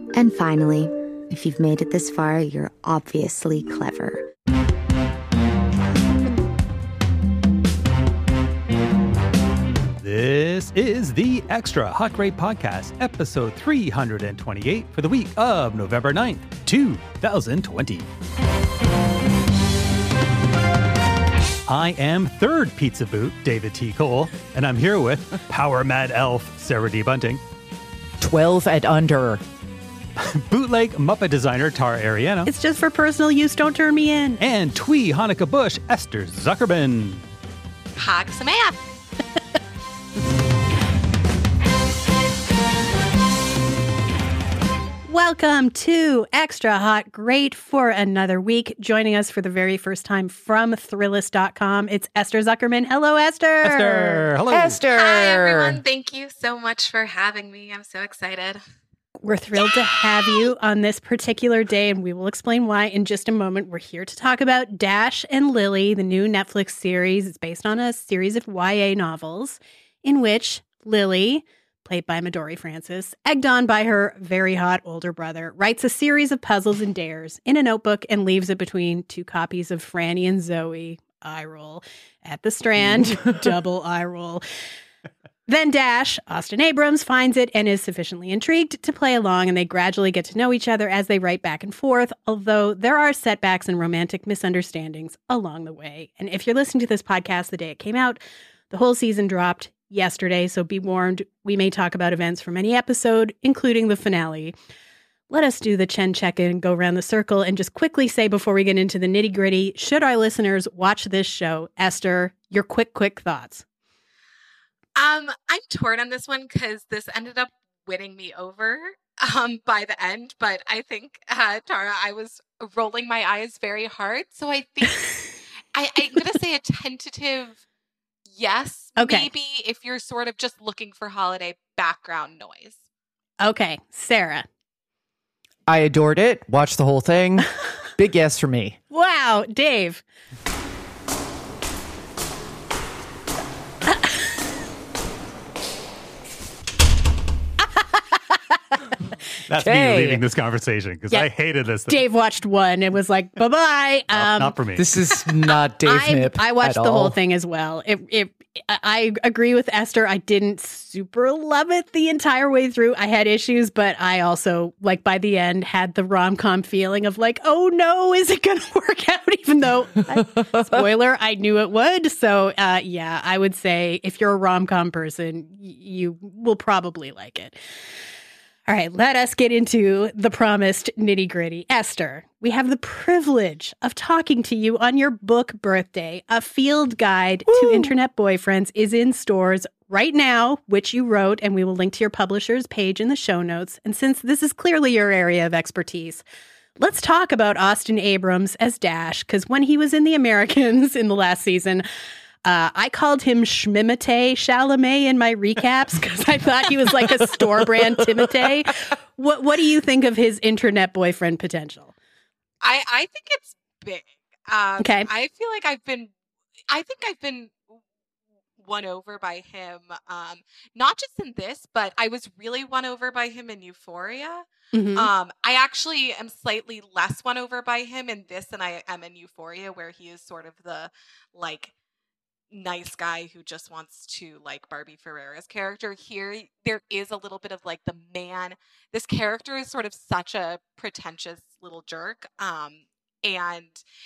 And finally, if you've made it this far, you're obviously clever. This is the Extra Hot Great Podcast, episode 328 for the week of November 9th, 2020. I am third pizza boot, David T. Cole, and I'm here with Power Mad Elf, Sarah D. Bunting. 12 and under. Bootleg Muppet designer, Tara Ariano. It's just for personal use, don't turn me in. And Twee Hanukkah Bush, Esther Zuckerman. Hag Sameach. Welcome to Extra Hot Great for another week. Joining us for the very first time from Thrillist.com, it's Esther Zuckerman. Hello, Esther. Esther, hello. Esther. Hi, everyone. Thank you so much for having me. I'm so excited. We're thrilled to have you on this particular day, and we will explain why in just a moment. We're here to talk about Dash and Lily, the new Netflix series. It's based on a series of YA novels in which Lily, played by Midori Francis, egged on by her very hot older brother, writes a series of puzzles and dares in a notebook and leaves it between two copies of Franny and Zoe. Eye roll. At the Strand, double eye roll. Then Dash, Austin Abrams, finds it and is sufficiently intrigued to play along, and they gradually get to know each other as they write back and forth, although there are setbacks and romantic misunderstandings along the way. And if you're listening to this podcast the day it came out, the whole season dropped yesterday, so be warned, we may talk about events from any episode, including the finale. Let us do the Chen check-in, go around the circle, and just quickly say before we get into the nitty-gritty, should our listeners watch this show? Esther, your quick thoughts. I'm torn on this one because this ended up winning me over by the end, but I think, Tara, I was rolling my eyes very hard, so I think I'm going to say a tentative yes, okay. Maybe if you're sort of just looking for holiday background noise. Okay, Sarah. I adored it. Watched the whole thing. Big yes for me. Wow, Dave. That's me leaving this conversation because I hated this thing. Dave watched one and was like, bye-bye. Not for me. This is not Dave Nip. I watched at the all. whole thing as well. I agree with Esther. I didn't super love it the entire way through. I had issues, but I also, like, by the end, had the rom-com feeling of like, oh no, is it going to work out? Even though, spoiler, I knew it would. So, yeah, I would say if you're a rom-com person, you will probably like it. All right, let us get into the promised nitty-gritty. Esther, we have the privilege of talking to you on your book birthday. A Field Guide to Internet Boyfriends is in stores right now, which you wrote, and we will link to your publisher's page in the show notes. And since this is clearly your area of expertise, let's talk about Austin Abrams as Dash, because when he was in The Americans in the last season, I called him Schmimite Chalamet in my recaps because I thought he was like a store brand Timotei. What do you think of his internet boyfriend potential? I think it's big. Okay. I feel like I've been won over by him. Not just in this, but I was really won over by him in Euphoria. Mm-hmm. I actually am slightly less won over by him in this than I am in Euphoria, where he is sort of the like nice guy who just wants to like Barbie Ferreira's character. Here there is a little bit of like the man, this character is sort of such a pretentious little jerk, and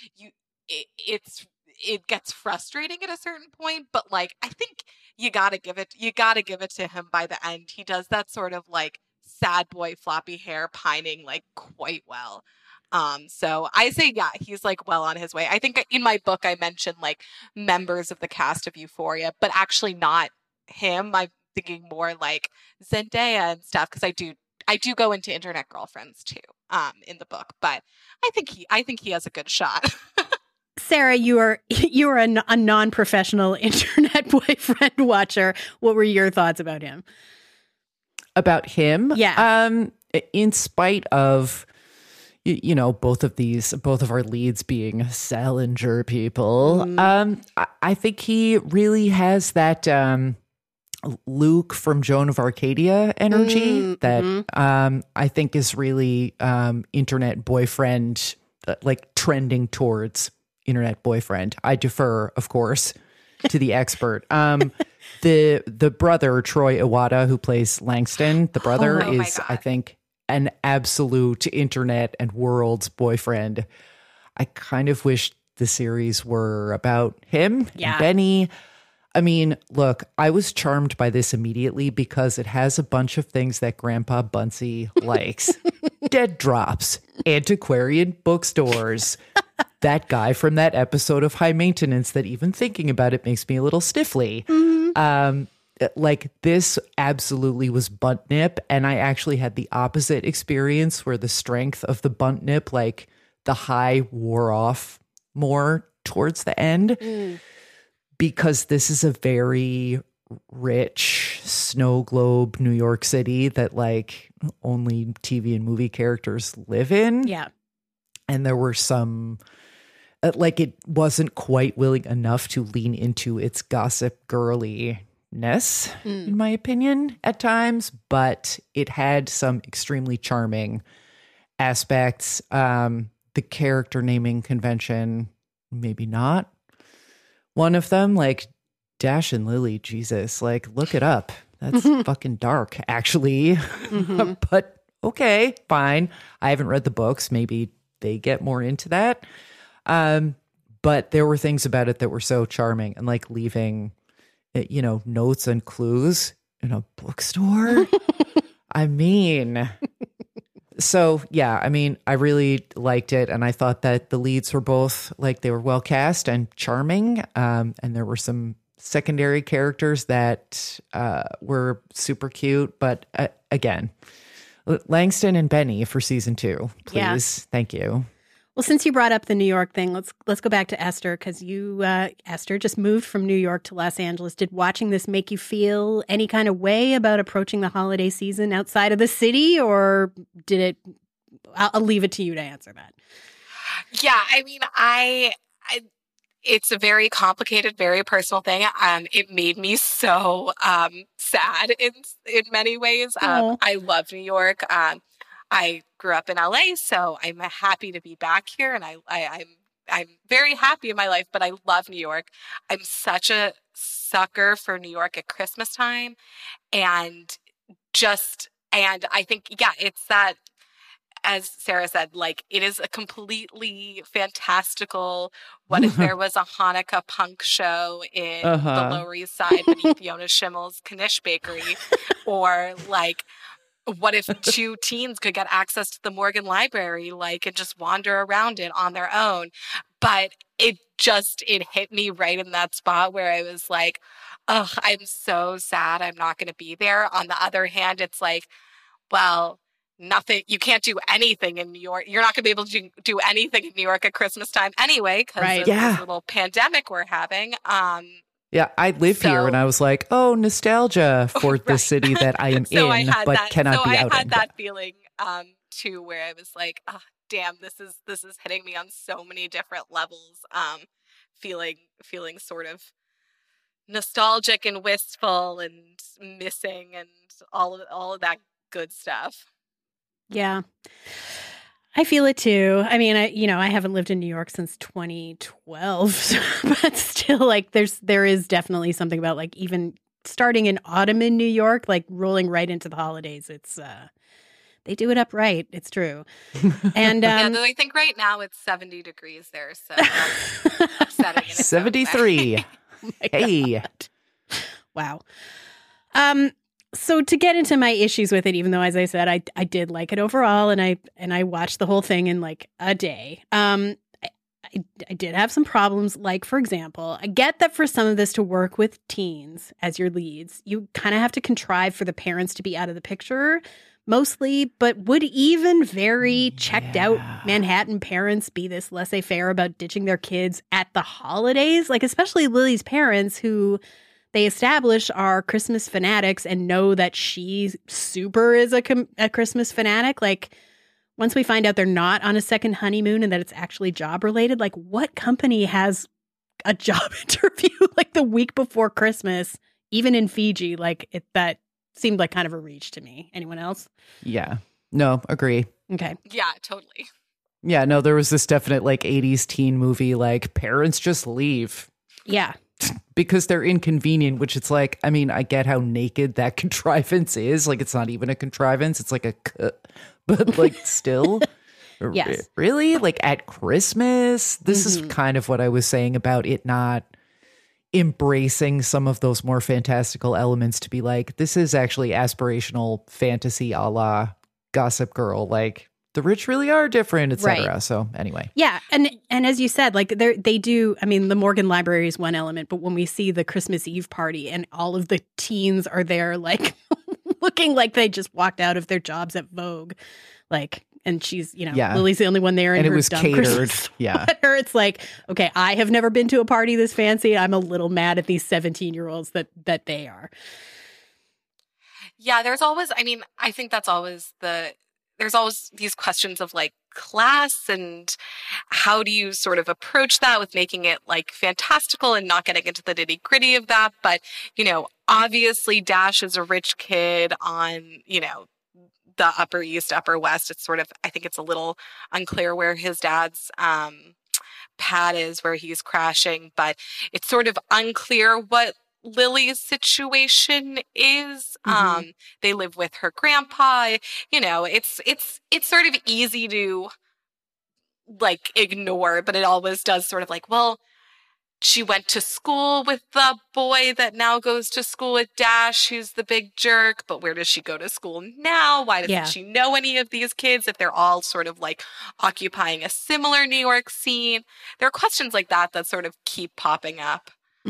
it gets frustrating at a certain point, but like I think you gotta give it to him by the end. He does that sort of like sad boy floppy hair pining like quite well. So I say, yeah, he's like well on his way. I think in my book, I mentioned like members of the cast of Euphoria, but actually not him. I'm thinking more like Zendaya and stuff. Cause I do go into internet girlfriends too, in the book, but I think he has a good shot. Sarah, you are a non-professional internet boyfriend watcher. What were your thoughts about him? About him? Yeah. In spite of, you know, both of our leads being Salinger people, I think he really has that Luke from Joan of Arcadia energy that I think is really internet boyfriend, like trending towards internet boyfriend. I defer, of course, to the expert. The brother, Troy Iwata, who plays Langston, the brother is, I think, an absolute internet and world's boyfriend. I kind of wish the series were about him and Benny. I mean, look, I was charmed by this immediately because it has a bunch of things that Grandpa Bunsey likes. Dead drops, antiquarian bookstores, that guy from that episode of High Maintenance that even thinking about it makes me a little stiffly. Like this absolutely was bunt nip, and I actually had the opposite experience where the strength of the bunt nip, like the high wore off more towards the end. Because this is a very rich snow globe New York City that like only TV and movie characters live in. Yeah. And there were some, like it wasn't quite willing enough to lean into its gossip girliness, in my opinion, at times. But it had some extremely charming aspects. The character naming convention, maybe not. One of them, like Dash and Lily, Jesus, like look it up. That's fucking dark, actually. But okay, fine. I haven't read the books. Maybe they get more into that. But there were things about it that were so charming, and like leaving, you know, notes and clues in a bookstore. I mean, so yeah, I mean, I really liked it, and I thought that the leads were both like they were well cast and charming, and there were some secondary characters that were super cute. But again, Langston and Benny for season 2, please. Yeah. Thank you. Well, since you brought up the New York thing, let's go back to Esther, because you, Esther, just moved from New York to Los Angeles. Did watching this make you feel any kind of way about approaching the holiday season outside of the city, or did it? I'll leave it to you to answer that. Yeah, I mean, it's a very complicated, very personal thing. It made me so sad in many ways. I love New York. I grew up in LA, so I'm happy to be back here, and I'm very happy in my life, but I love New York. I'm such a sucker for New York at Christmas time, and I think, yeah, it's that, as Sarah said, like, it is a completely fantastical, what if there was a Hanukkah punk show in the Lower East Side beneath Yonah Schimmel's Knish Bakery, or like, what if 2 teens could get access to the Morgan Library, like, and just wander around it on their own? But it hit me right in that spot where I was like, oh, I'm so sad I'm not going to be there. On the other hand, it's like, well, you can't do anything in New York. You're not going to be able to do anything in New York at Christmas time anyway, because of this little pandemic we're having. Yeah, I live here, and I was like, oh, nostalgia for the city that I am in, but cannot be out in. I had that feeling, too, where I was like, oh, damn, this is hitting me on so many different levels, feeling sort of nostalgic and wistful and missing and all of that good stuff. Yeah. I feel it too. I mean, I haven't lived in New York since 2012, but still, like, there is definitely something about, like, even starting in autumn in New York, like rolling right into the holidays. It's they do it up right. It's true. And yeah, though I think right now it's 70 degrees there, so that's upsetting. 73. Oh hey. God. Wow. So to get into my issues with it, even though, as I said, I did like it overall, and I watched the whole thing in like a day. I did have some problems. Like, for example, I get that for some of this to work with teens as your leads, you kind of have to contrive for the parents to be out of the picture mostly. But would even very checked out Manhattan parents be this laissez-faire about ditching their kids at the holidays? Like, especially Lily's parents, who they establish are Christmas fanatics and know that she super is a Christmas fanatic. Like, once we find out they're not on a second honeymoon and that it's actually job related, like, what company has a job interview like the week before Christmas, even in Fiji, like that seemed like kind of a reach to me. Anyone else? Yeah. No, agree. Okay. Yeah, totally. Yeah, no, there was this definite like 80s teen movie, like parents just leave Yeah. because they're inconvenient, which it's like, I mean, I get how naked that contrivance is. Like, it's not even a contrivance. It's like but like still. Yes. Really? Like at Christmas? This is kind of what I was saying about it not embracing some of those more fantastical elements to be like, this is actually aspirational fantasy a la Gossip Girl. Like, the rich really are different, etc. Right. So anyway. Yeah, and as you said, like they do. I mean, the Morgan Library is one element, but when we see the Christmas Eve party and all of the teens are there, like looking like they just walked out of their jobs at Vogue, like, and she's, Lily's the only one there, in And it her was dumb catered. Christmas Yeah. sweater. It's like, okay, I have never been to a party this fancy. I'm a little mad at these 17-year-olds that they are. Yeah, there's always, I mean, I think that's always there's always these questions of like class and how do you sort of approach that with making it like fantastical and not getting into the nitty gritty of that. But, obviously Dash is a rich kid on, the Upper East, Upper West. It's sort of, I think it's a little unclear where his dad's pad is, where he's crashing, but it's sort of unclear what Lily's situation is. They live with her grandpa. It's sort of easy to like ignore, but it always does sort of like, well, she went to school with the boy that now goes to school with Dash, who's the big jerk, but where does she go to school now? Why doesn't she know any of these kids if they're all sort of like occupying a similar New York scene? There are questions like that sort of keep popping up.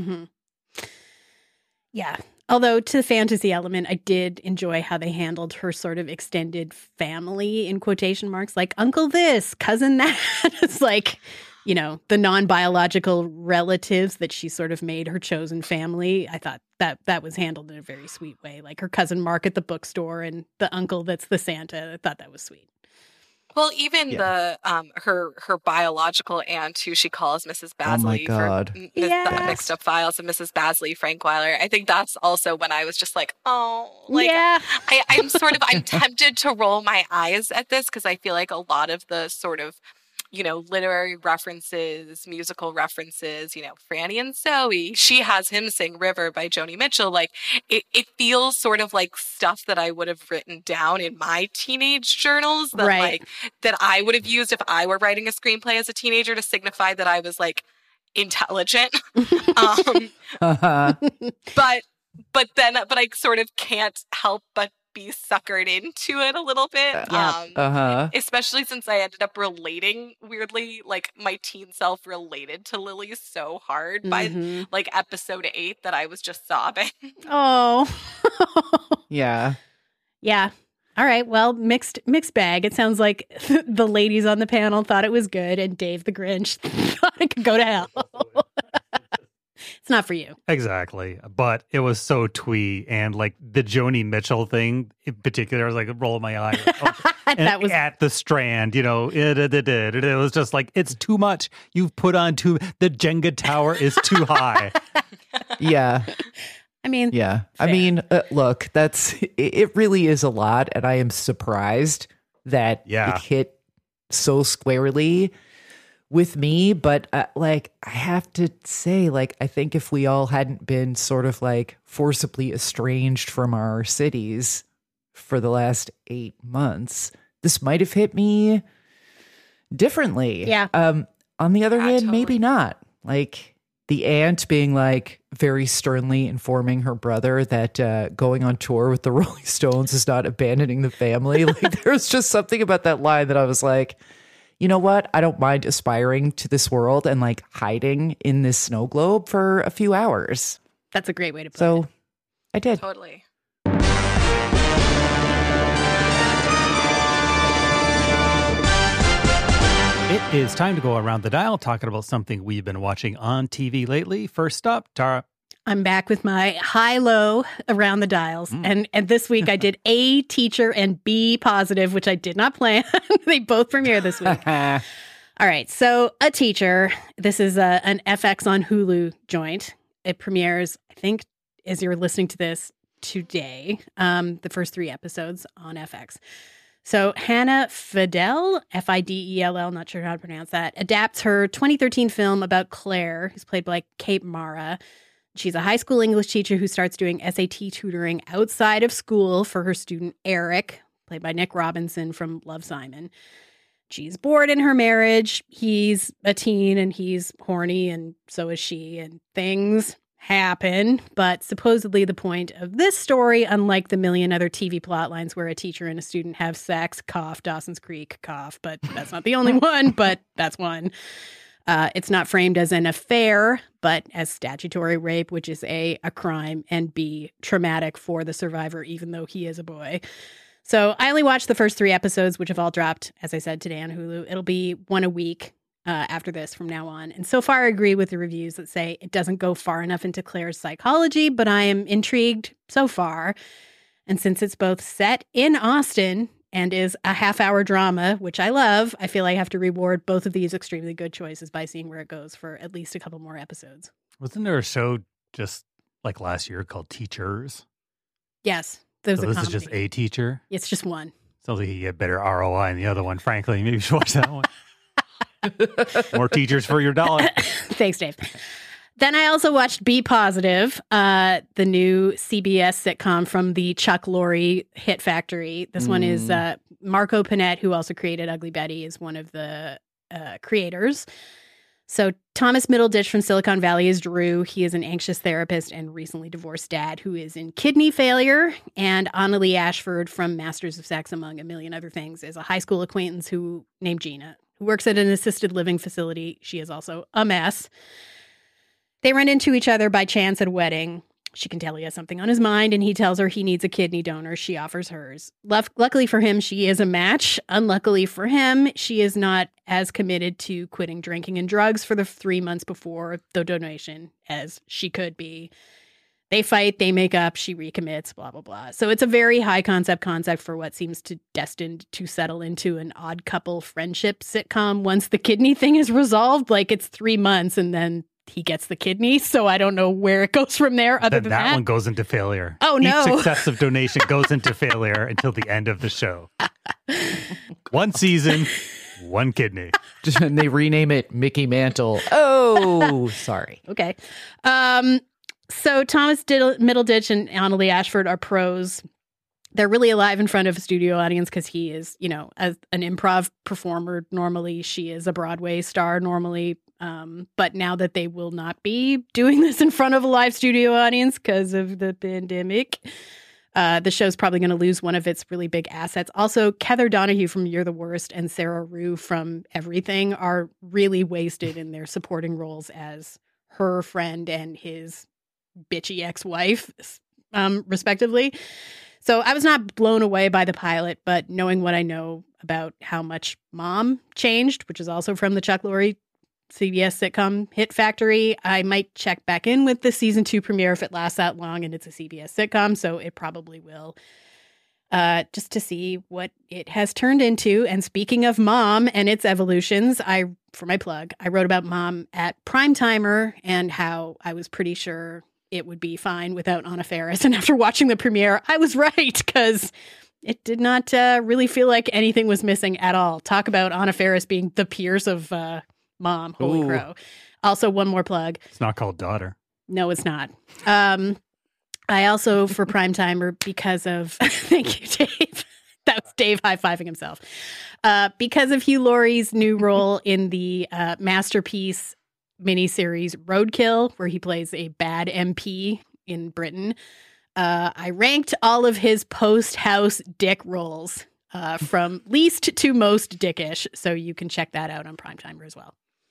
Yeah. Although to the fantasy element, I did enjoy how they handled her sort of extended family in quotation marks, like uncle this, cousin that. It's like, the non-biological relatives that she sort of made her chosen family. I thought that was handled in a very sweet way. Like her cousin Mark at the bookstore and the uncle that's the Santa. I thought that was sweet. Well, even the her biological aunt, who she calls Mrs. Basley, Oh my God. for Yes. Mixed Up Files of Mrs. Basley Frankweiler. I think that's also when I was just like, oh, like Yeah. I'm tempted to roll my eyes at this because I feel like a lot of the sort of literary references, musical references, Franny and Zoe, she has him sing River by Joni Mitchell. Like it feels sort of like stuff that I would have written down in my teenage journals that Right. that I would have used if I were writing a screenplay as a teenager to signify that I was like intelligent. But I sort of can't help but be suckered into it a little bit. Especially since I ended up relating weirdly, like my teen self related to Lily so hard by like episode 8 that I was just sobbing. Oh. Yeah. Yeah. All right. Well, mixed bag. It sounds like the ladies on the panel thought it was good, and Dave the Grinch thought it could go to hell. It's not for you. Exactly. But it was so twee. And like the Joni Mitchell thing in particular, I was like rolling my eye. And That was at the Strand, it was just like, it's too much. You've put on the Jenga tower is too high. Yeah. I mean, Yeah. fair. I mean, look, it really is a lot. And I am surprised that Yeah. it hit so squarely with me. But like, I have to say, like, I think if we all hadn't been sort of like forcibly estranged from our cities for the last 8 months, this might have hit me differently. Yeah. On the other hand, totally. maybe not. Like the aunt being like very sternly informing her brother that going on tour with the Rolling Stones is not abandoning the family. Like there's just something about that line that I was like, you know what? I don't mind aspiring to this world and like hiding in this snow globe for a few hours. That's a great way to put it. So I did. Totally. It is time to go around the dial talking about something we've been watching on TV lately. First up, Tara. I'm back with my high-low around the dials. And this week I did A, teacher, and B, positive, which I did not plan. They both premiere this week. All right. So A Teacher, this is an FX on Hulu joint. It premieres, I think, as you're listening to this today, the first 3 episodes on FX. So Hannah Fidel, Fidell, not sure how to pronounce that, adapts her 2013 film about Claire, who's played by Kate Mara. She's a high school English teacher who starts doing SAT tutoring outside of school for her student Eric, played by Nick Robinson from Love, Simon. She's bored in her marriage. He's a teen and he's horny, and so is she, and things happen. But supposedly the point of this story, unlike the million other TV plot lines where a teacher and a student have sex, cough, Dawson's Creek, cough, but that's not the only one, but that's one. It's not framed as an affair, but as statutory rape, which is A, a crime, and B, traumatic for the survivor, even though he is a boy. So I only watched the first 3 episodes, which have all dropped, as I said, today on Hulu. It'll be 1 a week after this from now on. And so far, I agree with the reviews that say it doesn't go far enough into Claire's psychology, but I am intrigued so far. And since it's both set in Austin and is a half-hour drama, which I love, I feel I have to reward both of these extremely good choices by seeing where it goes for at least a couple more episodes. Wasn't there a show just like last year called Teachers? Yes. So this is just a teacher? It's just one. Sounds like you get better ROI in the other one, frankly. Maybe you should watch that one. More teachers for your dollar. Thanks, Dave. Then I also watched Be Positive, the new CBS sitcom from the Chuck Lorre hit factory. This one is Marco Panett, who also created Ugly Betty, is one of the creators. So Thomas Middleditch from Silicon Valley is Drew. He is an anxious therapist and recently divorced dad who is in kidney failure. And Annalee Ashford from Masters of Sex, among a million other things, is a high school acquaintance named Gina, who works at an assisted living facility. She is also a mess. They run into each other by chance at a wedding. She can tell he has something on his mind, and he tells her he needs a kidney donor. She offers hers. Luckily for him, she is a match. Unluckily for him, she is not as committed to quitting drinking and drugs for the 3 months before the donation as she could be. They fight, they make up, she recommits, blah, blah, blah. So it's a very high concept for what seems destined to settle into an odd couple friendship sitcom once the kidney thing is resolved. Like, it's 3 months and then he gets the kidney, so I don't know where it goes from there other than that. That one goes into failure. Oh, no. Each successive donation goes into failure until the end of the show. 1 season, 1 kidney. And they rename it Mickey Mantle. Oh, sorry. Okay. So Thomas Middleditch and Annalee Ashford are pros. They're really alive in front of a studio audience because he is, as an improv performer normally. She is a Broadway star normally. But now that they will not be doing this in front of a live studio audience because of the pandemic, the show's probably going to lose one of its really big assets. Also, Heather Donahue from You're the Worst and Sarah Rue from Everything are really wasted in their supporting roles as her friend and his bitchy ex-wife, respectively. So I was not blown away by the pilot, but knowing what I know about how much Mom changed, which is also from the Chuck Lorre CBS sitcom hit factory, I might check back in with the season 2 premiere if it lasts that long, and it's a CBS sitcom, so it probably will, just to see what it has turned into. And speaking of Mom and its evolutions, for my plug, I wrote about Mom at Primetimer and how I was pretty sure it would be fine without Anna Faris. And after watching the premiere, I was right, because it did not really feel like anything was missing at all. Talk about Anna Faris being the Pierce of Mom. Holy crow. Also, one more plug. It's not called Daughter. No, it's not. I also, for Primetimer, because of, thank you, Dave. That was Dave high-fiving himself. Because of Hugh Laurie's new role in the masterpiece miniseries Roadkill, where he plays a bad MP in Britain, I ranked all of his post-House dick roles from least to most dickish. So you can check that out on Primetimer as well.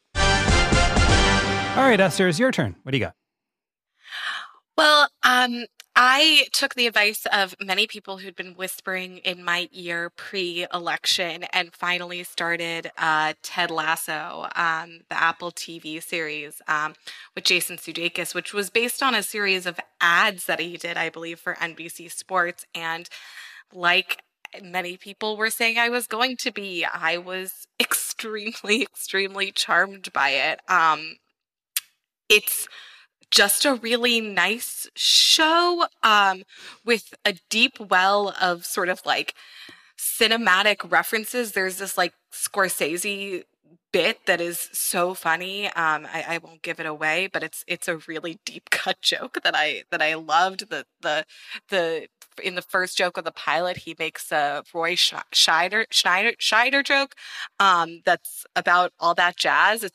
All right, Esther, it's your turn. What do you got? Well, I took the advice of many people who'd been whispering in my ear pre-election and finally started Ted Lasso, the Apple TV series with Jason Sudeikis, which was based on a series of ads that he did, I believe, for NBC Sports. And like many people were saying I was going to be, I was extremely, extremely charmed by it. It's just a really nice show with a deep well of sort of like cinematic references. There's this like Scorsese bit that is so funny. I won't give it away, but it's a really deep cut joke that I loved. The in the first joke of the pilot, he makes a Roy Scheider joke that's about all that jazz.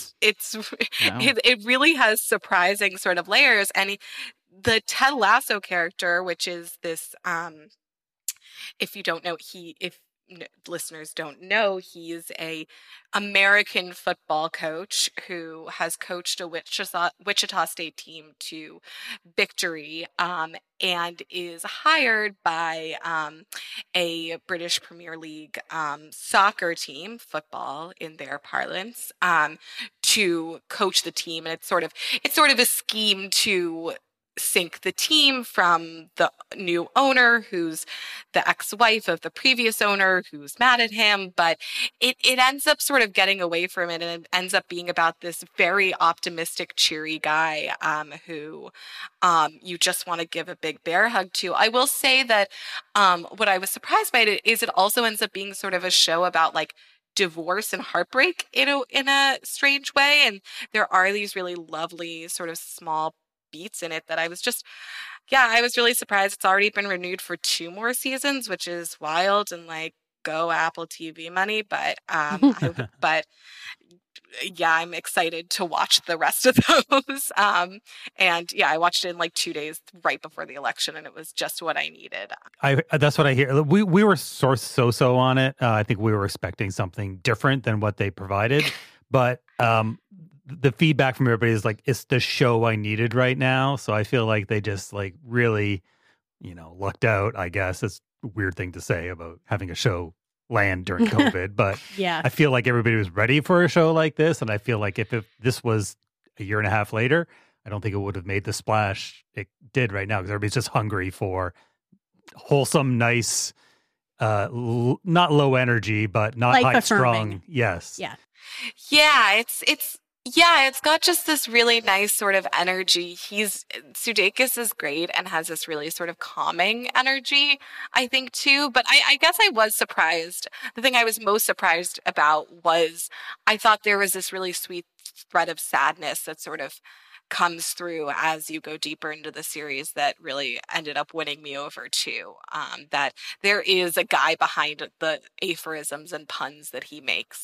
It really has surprising sort of layers. And the Ted Lasso character, which is this if you don't know, listeners don't know, he's a American football coach who has coached a Wichita State team to victory, and is hired by a British Premier League soccer team, football in their parlance, to coach the team. And it's sort of a scheme to sink the team from the new owner, who's the ex-wife of the previous owner, who's mad at him. But it ends up sort of getting away from it, and it ends up being about this very optimistic, cheery guy who you just want to give a big bear hug to. I will say that what I was surprised by it is it also ends up being sort of a show about like divorce and heartbreak in a strange way. And there are these really lovely sort of small beats in it that I was really surprised. It's already been renewed for 2 more seasons, which is wild, and like, go Apple TV money. But yeah, I'm excited to watch the rest of those. And yeah, I watched it in like 2 days right before the election, and it was just what I needed. That's what I hear. We were so on it. I think we were expecting something different than what they provided, but the feedback from everybody is like, it's the show I needed right now. So I feel like they just like really, lucked out, I guess. It's a weird thing to say about having a show land during COVID, but yeah, I feel like everybody was ready for a show like this. And I feel like if this was a year and a half later, I don't think it would have made the splash it did right now, because everybody's just hungry for wholesome, nice, not low energy, but not like high affirming. strong. Yes. Yeah, it's got just this really nice sort of energy. Sudeikis is great and has this really sort of calming energy, I think, too. But I guess I was surprised. The thing I was most surprised about was I thought there was this really sweet thread of sadness that sort of comes through as you go deeper into the series that really ended up winning me over too. That there is a guy behind the aphorisms and puns that he makes.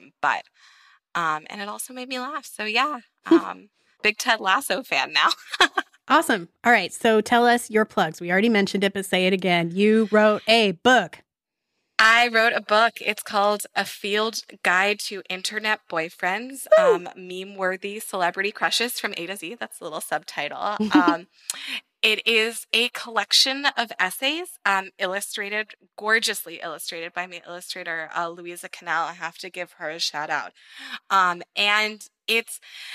And it also made me laugh. So yeah, big Ted Lasso fan now. Awesome. All right. So tell us your plugs. We already mentioned it, but say it again. You wrote a book. I wrote a book. It's called A Field Guide to Internet Boyfriends, Meme-Worthy Celebrity Crushes from A to Z. That's the little subtitle. It is a collection of essays, gorgeously illustrated by my illustrator, Louisa Cannell. I have to give her a shout out. And it's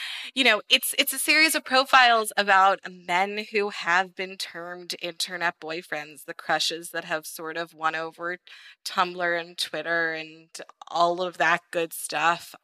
a series of profiles about men who have been termed internet boyfriends, the crushes that have sort of won over Tumblr and Twitter and all of that good stuff.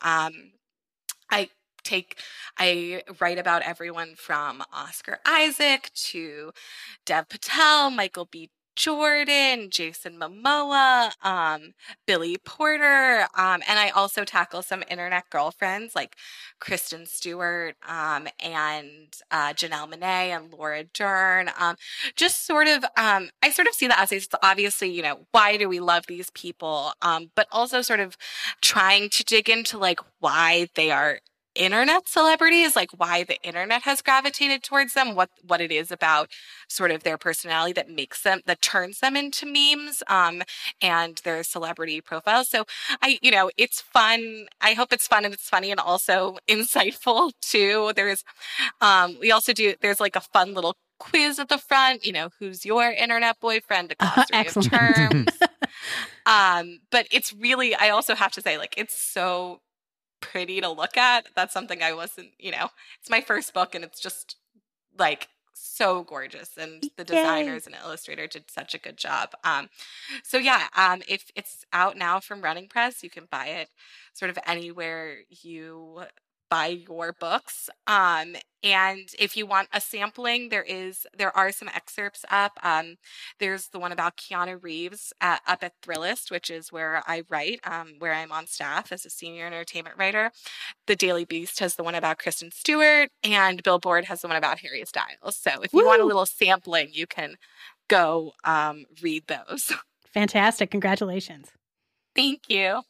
I write about everyone from Oscar Isaac to Dev Patel, Michael B. Jordan, Jason Momoa, Billy Porter, and I also tackle some internet girlfriends like Kristen Stewart and Janelle Monáe and Laura Dern. Just sort of, I sort of see the essays. It's obviously, why do we love these people? But also sort of trying to dig into like why they are internet celebrities, like why the internet has gravitated towards them, what it is about sort of their personality that turns them into memes, and their celebrity profiles. So it's fun. I hope it's fun and it's funny and also insightful too. There's like a fun little quiz at the front, who's your internet boyfriend, a glossary of terms. But it's really, I also have to say, like, it's so pretty to look at. That's something I wasn't, it's my first book and it's just like so gorgeous, and the designers and illustrator did such a good job. So yeah, if it's out now from Running Press, you can buy it sort of anywhere you buy your books. And if you want a sampling, there are some excerpts up. There's the one about Keanu Reeves up at Thrillist, which is where I write, where I'm on staff as a senior entertainment writer. The Daily Beast has the one about Kristen Stewart, and Billboard has the one about Harry Styles. So if you want a little sampling, you can go read those. Fantastic. Congratulations. Thank you.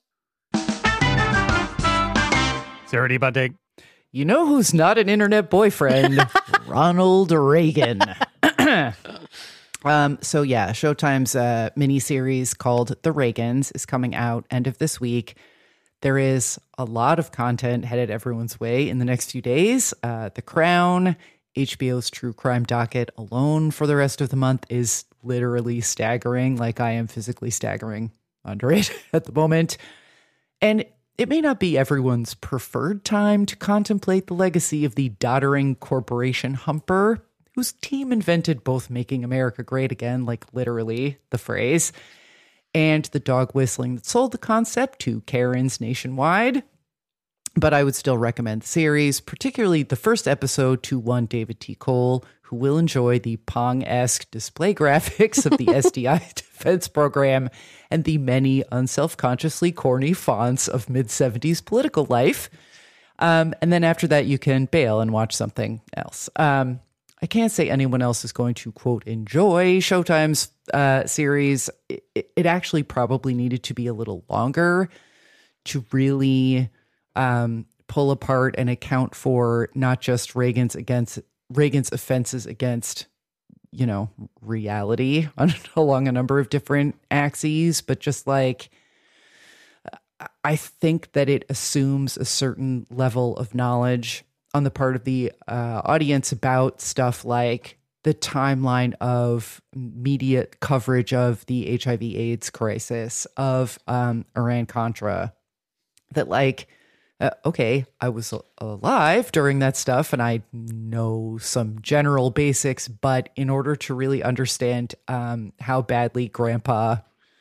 Sarah, do you about take? You know who's not an internet boyfriend? Ronald Reagan. So yeah, Showtime's miniseries called The Reagans is coming out end of this week. There is a lot of content headed everyone's way in the next few days. The Crown, HBO's true crime docket alone for the rest of the month is literally staggering, like I am physically staggering under it at the moment. And it may not be everyone's preferred time to contemplate the legacy of the doddering corporation humper, whose team invented both making America great again, like literally the phrase, and the dog whistling that sold the concept to Karens nationwide. But I would still recommend the series, particularly the first episode to one David T. Cole, who will enjoy the Pong-esque display graphics of the SDI defense program and the many unselfconsciously corny fonts of mid-70s political life. And then after that, you can bail and watch something else. I can't say anyone else is going to, quote, enjoy Showtime's series. It actually probably needed to be a little longer to really pull apart and account for not just Reagan's offenses against, you know, reality along a number of different axes, but just like, I think that it assumes a certain level of knowledge on the part of the audience about stuff like the timeline of media coverage of the HIV/AIDS crisis, of Iran-Contra, that like, okay, I was alive during that stuff and I know some general basics, but in order to really understand how badly Grandpa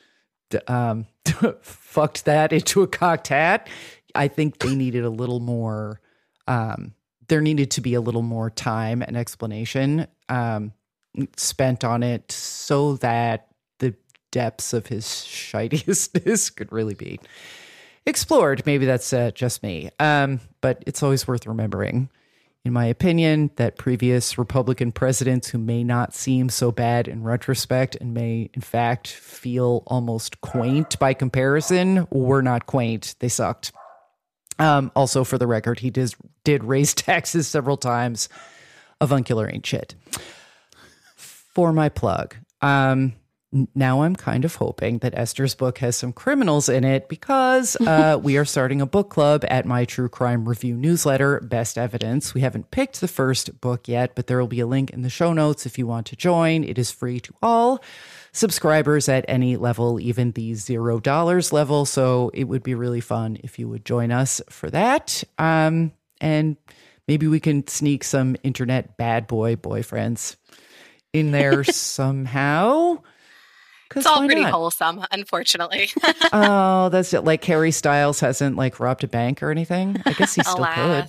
fucked that into a cocked hat, I think they needed a little more, there needed to be a little more time and explanation spent on it so that the depths of his shittiness could really be explored. Maybe that's just me. But it's always worth remembering, in my opinion, that previous Republican presidents who may not seem so bad in retrospect and may, in fact, feel almost quaint by comparison were not quaint. They sucked. Also, for the record, he did raise taxes several times. Avuncular ain't shit. For my plug, now I'm kind of hoping that Esther's book has some criminals in it because we are starting a book club at my true crime review newsletter, Best Evidence. We haven't picked the first book yet, but there will be a link in the show notes if you want to join. It is free to all subscribers at any level, even the $0 level. So it would be really fun if you would join us for that. And maybe we can sneak some internet bad boy boyfriends in there somehow. It's all pretty wholesome, unfortunately. Oh, that's it. Like Harry Styles hasn't like robbed a bank or anything. I guess he still could.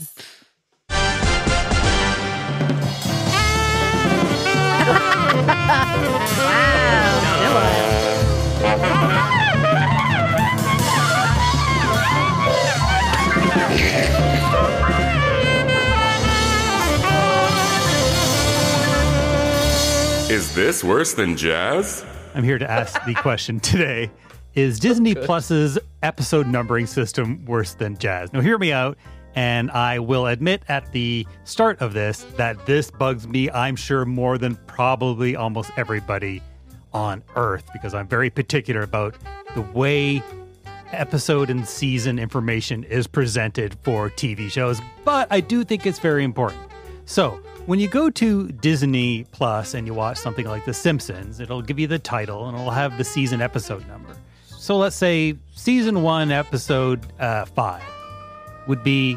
Is this worse than jazz? I'm here to ask the question today. Is Disney Plus's episode numbering system worse than jazz? Now, hear me out, and I will admit at the start of this that this bugs me, I'm sure, more than probably almost everybody on Earth, because I'm very particular about the way episode and season information is presented for TV shows, but I do think it's very important. So, when you go to Disney Plus and you watch something like The Simpsons, it'll give you the title and it'll have the season episode number. So let's say season 1, episode 5 would be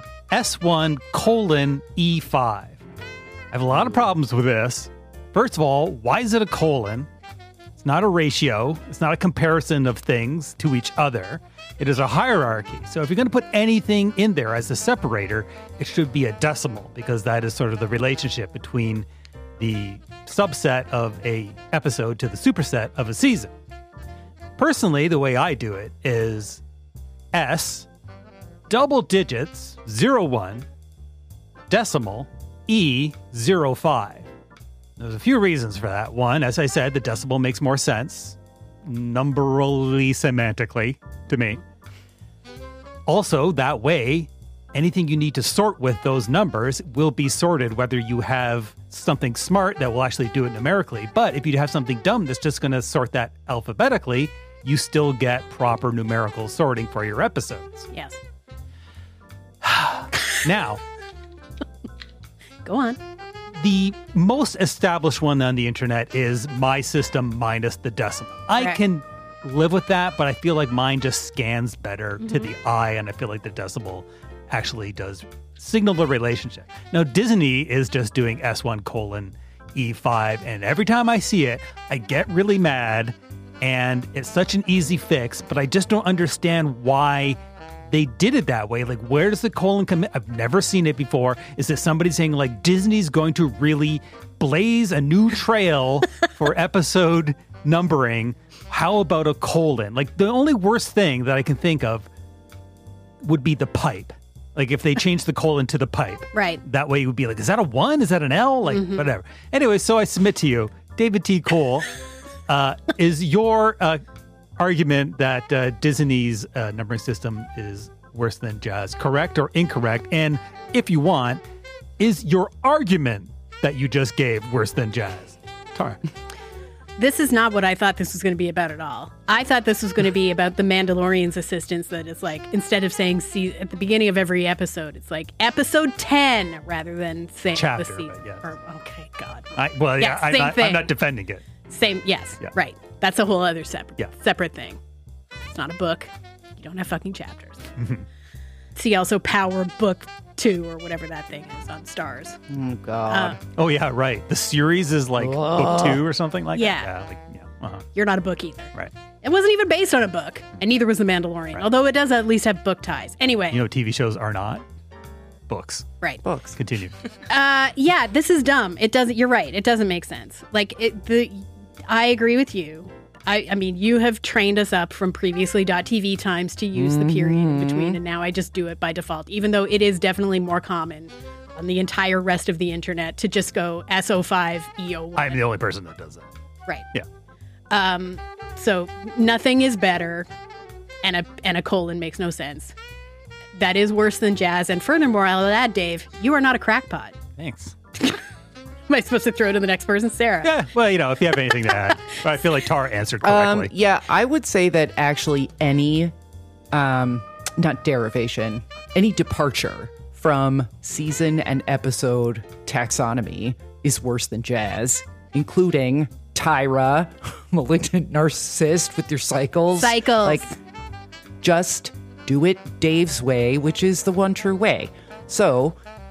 S1:E5. I have a lot of problems with this. First of all, why is it a colon? It's It's not a ratio. It's not a comparison of things to each other. It is a hierarchy. So if you're going to put anything in there as a separator, it should be a decimal, because that is sort of the relationship between the subset of a episode to the superset of a season. Personally, the way I do it is S, double digits, 01, decimal, E, 05. There's a few reasons for that. One, as I said, the decimal makes more sense, numberally, semantically, to me. Also, that way, anything you need to sort with those numbers will be sorted, whether you have something smart that will actually do it numerically. But if you have something dumb that's just going to sort that alphabetically, you still get proper numerical sorting for your episodes. Yes. Now, Go on. the most established one on the internet is my system minus the decimal. I Right. can live with that, but I feel like mine just scans better to the eye, and I feel like the decimal actually does signal the relationship. Now, Disney is just doing S1 colon E5, and every time I see it, I get really mad, and it's such an easy fix, but I just don't understand why they did it that way. Like, where does the colon come in? I've never seen it before. Is it somebody saying, like, Disney's going to really blaze a new trail for episode numbering? How about a colon? Like, the only worst thing that I can think of would be the pipe. Like, if they changed the colon to the pipe. Right. That way it would be like, is that a 1? Is that an L? Like, whatever. Anyway, so I submit to you, David T. Cole, is your argument that Disney's numbering system is worse than Jazz correct or incorrect? And if you want, is your argument that you just gave worse than Jazz? Tara. This is not what I thought this was going to be about at all. I thought this was going to be about the Mandalorian's assistants, that it's like, instead of saying at the beginning of every episode, it's like episode 10 rather than saying Chapter, the season. but yes. Okay, God. Yeah, same I'm thing. not defending it. Same, yes, Yeah. right. That's a whole other separate Yeah. thing. It's not a book. You don't have fucking chapters. See also Power Book 2 or whatever that thing is on Stars. Oh, God. Oh, yeah, right. The series is like book 2 or something like Yeah. that. Uh-huh. You're not a book either. Right. It wasn't even based on a book, and neither was The Mandalorian, although it does at least have book ties. Anyway, You know, TV shows are not books. right. Books. Continue. Yeah, this is dumb. It doesn't. You're right. It doesn't make sense. Like I agree with you. I mean, you have trained us up from previously.tv times to use the period in between, and now I just do it by default, even though it is definitely more common on the entire rest of the internet to just go SO5 EO1. I'm the only person that does that. Right. Yeah. So nothing is better, and a colon makes no sense. That is worse than Jazz. And furthermore, I'll add, Dave, you are not a crackpot. Thanks. Am I supposed to throw to the next person, Sarah? Yeah, well, you know, if you have anything to add. But I feel like Tara answered correctly. Yeah, I would say that actually any, not derivation, any departure from season and episode taxonomy is worse than Jazz, including Tyra, malignant narcissist with your cycles. Cycles. Like, just do it Dave's way, which is the one true way. So,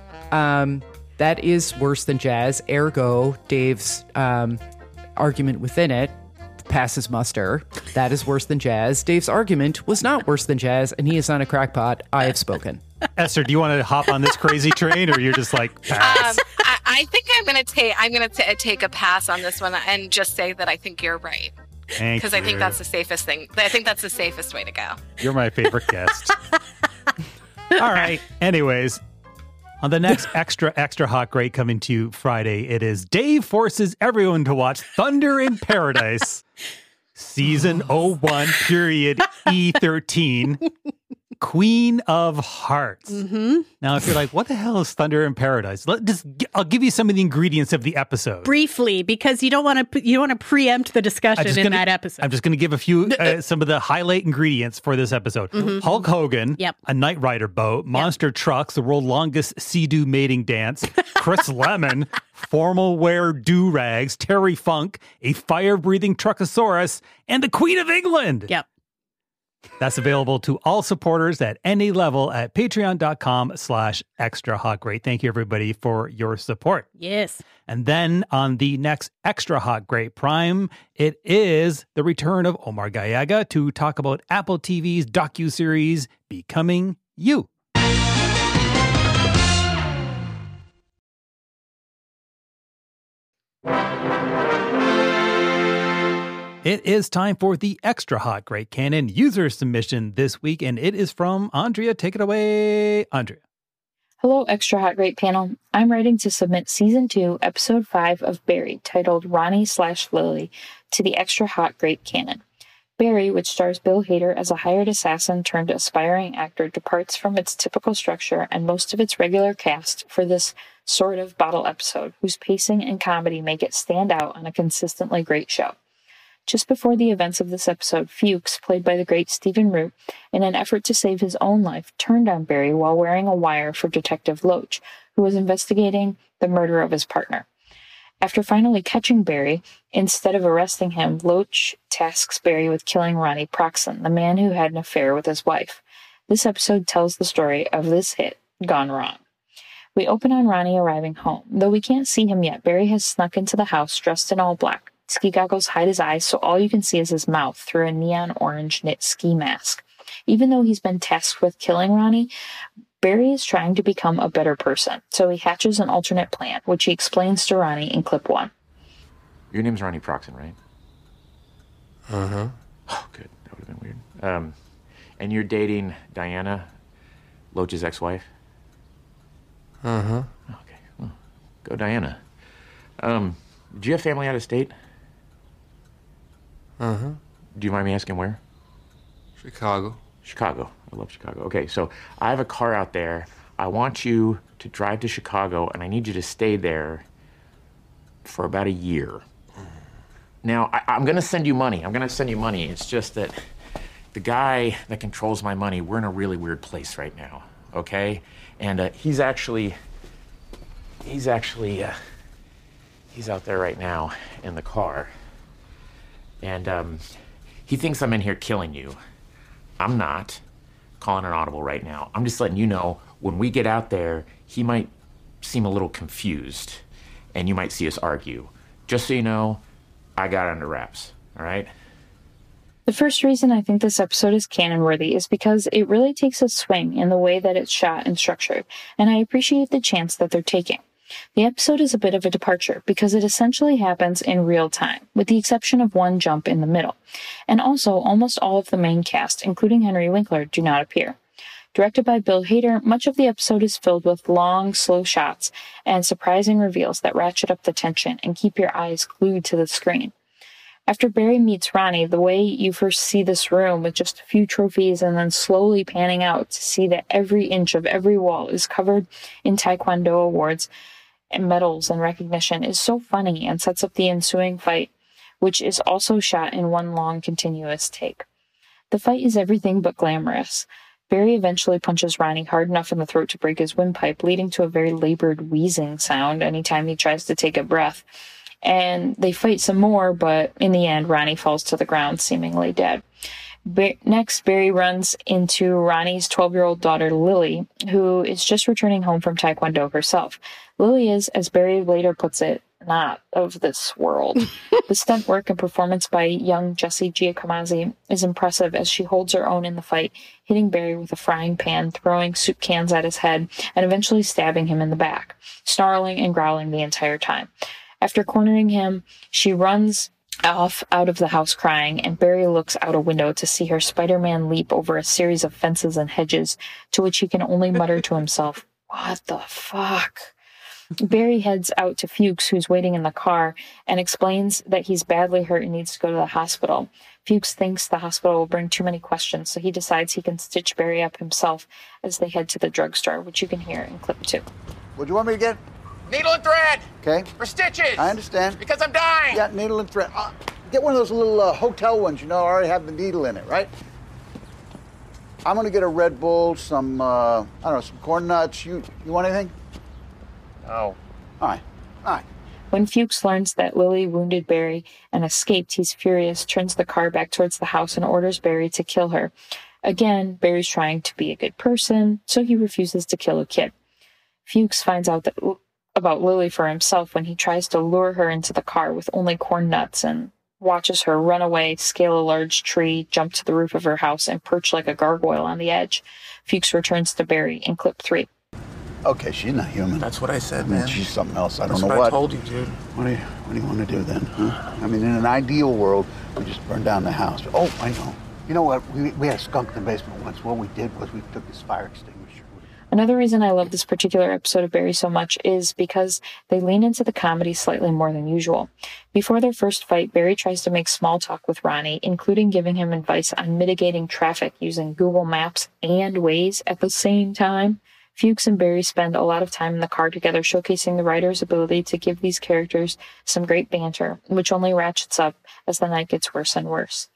that is worse than Jazz. Ergo, Dave's argument within it passes muster. That is worse than Jazz. Dave's argument was not worse than Jazz, and he is not a crackpot. I have spoken. Esther, do you want to hop on this crazy train, or you're just like, pass? I think I'm gonna take a pass on this one and just say that I think you're right, Thank because I think you. that's the safest thing. I think that's the safest way to go. You're my favorite guest. All right. Anyways, on the next extra hot great coming to you Friday, it is Dave forces everyone to watch Thunder in Paradise, season 01, period E13, Queen of Hearts. Now, if you're like, what the hell is Thunder in Paradise? I'll give you some of the ingredients of the episode. Briefly, because you don't want to preempt the discussion in that episode. I'm just going to give a few, some of the highlight ingredients for this episode. Hulk Hogan, Yep. a Knight Rider boat, monster trucks, the world's longest sea-doo mating dance, Chris Lemon, formal wear do-rags, Terry Funk, a fire-breathing Truckosaurus, and the Queen of England. Yep. That's available to all supporters at any level at patreon.com/extra hot great. Thank you, everybody, for your support. Yes. And then on the next Extra Hot Great Prime, it is the return of Omar Gallaga to talk about Apple TV's docuseries Becoming You. It is time for the Extra Hot Great Canon user submission this week, and it is from Andrea. Take it away, Andrea. Hello, Extra Hot Great panel. I'm writing to submit Season 2, Episode 5 of Barry, titled Ronnie/Lily, to the Extra Hot Great Canon. Barry, which stars Bill Hader as a hired assassin turned aspiring actor, departs from its typical structure and most of its regular cast for this sort of bottle episode, whose pacing and comedy make it stand out on a consistently great show. Just before the events of this episode, Fuchs, played by the great Stephen Root, in an effort to save his own life, turned on Barry while wearing a wire for Detective Loach, who was investigating the murder of his partner. After finally catching Barry, instead of arresting him, Loach tasks Barry with killing Ronnie Proxon, the man who had an affair with his wife. This episode tells the story of this hit gone wrong. We open on Ronnie arriving home. Though we can't see him yet, Barry has snuck into the house dressed in all black. Ski goggles hide his eyes, so all you can see is his mouth through a neon orange knit ski mask. Even though he's been tasked with killing Ronnie, Barry is trying to become a better person, so he hatches an alternate plan, which he explains to Ronnie in clip 1. Your name's Ronnie Proxon, right? Uh-huh. Oh, good. That would have been weird. And you're dating Diana, Loach's ex-wife? Uh-huh. Okay. Well, go Diana. Do you have family out of state? Uh-huh. Do you mind me asking where? Chicago. Chicago. I love Chicago. Okay, so I have a car out there. I want you to drive to Chicago, and I need you to stay there for about a year. Now, I'm going to send you money. It's just that the guy that controls my money, we're in a really weird place right now, okay? And he's out there right now in the car. And he thinks I'm in here killing you. I'm not calling an audible right now. I'm just letting you know, when we get out there, he might seem a little confused, and you might see us argue. Just so you know, I got it under wraps, all right? The first reason I think this episode is canon-worthy is because it really takes a swing in the way that it's shot and structured, and I appreciate the chance that they're taking. The episode is a bit of a departure because it essentially happens in real time, with the exception of one jump in the middle. And also, almost all of the main cast, including Henry Winkler, do not appear. Directed by Bill Hader, much of the episode is filled with long, slow shots and surprising reveals that ratchet up the tension and keep your eyes glued to the screen. After Barry meets Ronnie, the way you first see this room with just a few trophies and then slowly panning out to see that every inch of every wall is covered in Taekwondo awards and medals and recognition is so funny and sets up the ensuing fight, which is also shot in one long continuous take. The fight is everything but glamorous. Barry eventually punches Ronnie hard enough in the throat to break his windpipe, leading to a very labored wheezing sound anytime he tries to take a breath. And they fight some more, but in the end, Ronnie falls to the ground, seemingly dead. Next, Barry runs into Ronnie's 12-year-old daughter, Lily, who is just returning home from Taekwondo herself. Lily is, as Barry later puts it, not of this world. The stunt work and performance by young Jessie Giacomazzi is impressive as she holds her own in the fight, hitting Barry with a frying pan, throwing soup cans at his head, and eventually stabbing him in the back, snarling and growling the entire time. After cornering him, she runs off out of the house crying, and Barry looks out a window to see her Spider-Man leap over a series of fences and hedges, to which he can only mutter to himself, "What the fuck?" Barry heads out to Fuchs, who's waiting in the car, and explains that he's badly hurt and needs to go to the hospital. Fuchs thinks the hospital will bring too many questions, so he decides he can stitch Barry up himself as they head to the drugstore, which you can hear in clip 2. What do you want me to get? Needle and thread! Okay. For stitches! I understand. Because I'm dying! Yeah, needle and thread. Get one of those little hotel ones, already have the needle in it, right? I'm gonna get a Red Bull, some, some corn nuts. You want anything? Oh. All right. When Fuchs learns that Lily wounded Barry and escaped, he's furious, turns the car back towards the house, and orders Barry to kill her. Again, Barry's trying to be a good person, so he refuses to kill a kid. Fuchs finds out about Lily for himself when he tries to lure her into the car with only corn nuts and watches her run away, scale a large tree, jump to the roof of her house, and perch like a gargoyle on the edge. Fuchs returns to Barry in clip 3. Okay, she's not human. That's what I said, I mean, man. she's something else. I That's don't know what what. I told you, dude. What do you want to do then, huh? I mean, in an ideal world, we just burn down the house. Oh, I know. You know what? We had a skunk in the basement once. What we did was we took this fire extinguisher. Another reason I love this particular episode of Barry so much is because they lean into the comedy slightly more than usual. Before their first fight, Barry tries to make small talk with Ronnie, including giving him advice on mitigating traffic using Google Maps and Waze at the same time. Fuchs and Barry spend a lot of time in the car together, showcasing the writer's ability to give these characters some great banter, which only ratchets up as the night gets worse and worse.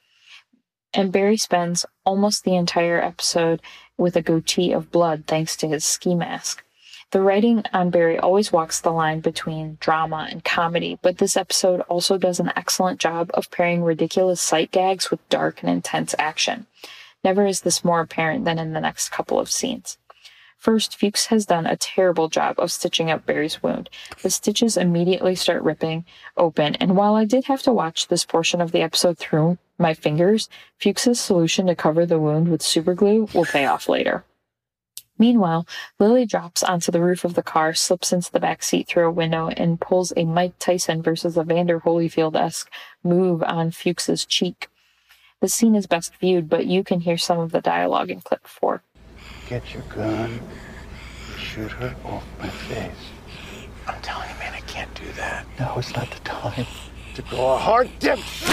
And Barry spends almost the entire episode with a goatee of blood thanks to his ski mask. The writing on Barry always walks the line between drama and comedy, but this episode also does an excellent job of pairing ridiculous sight gags with dark and intense action. Never is this more apparent than in the next couple of scenes. First, Fuchs has done a terrible job of stitching up Barry's wound. The stitches immediately start ripping open, and while I did have to watch this portion of the episode through my fingers, Fuchs's solution to cover the wound with superglue will pay off later. Meanwhile, Lily drops onto the roof of the car, slips into the back seat through a window, and pulls a Mike Tyson versus Evander Holyfield-esque move on Fuchs's cheek. The scene is best viewed, but you can hear some of the dialogue in clip 4. Get your gun. Shoot her off my face. I'm telling you, man, I can't do that. No, it's not the time to go a hard dipshit.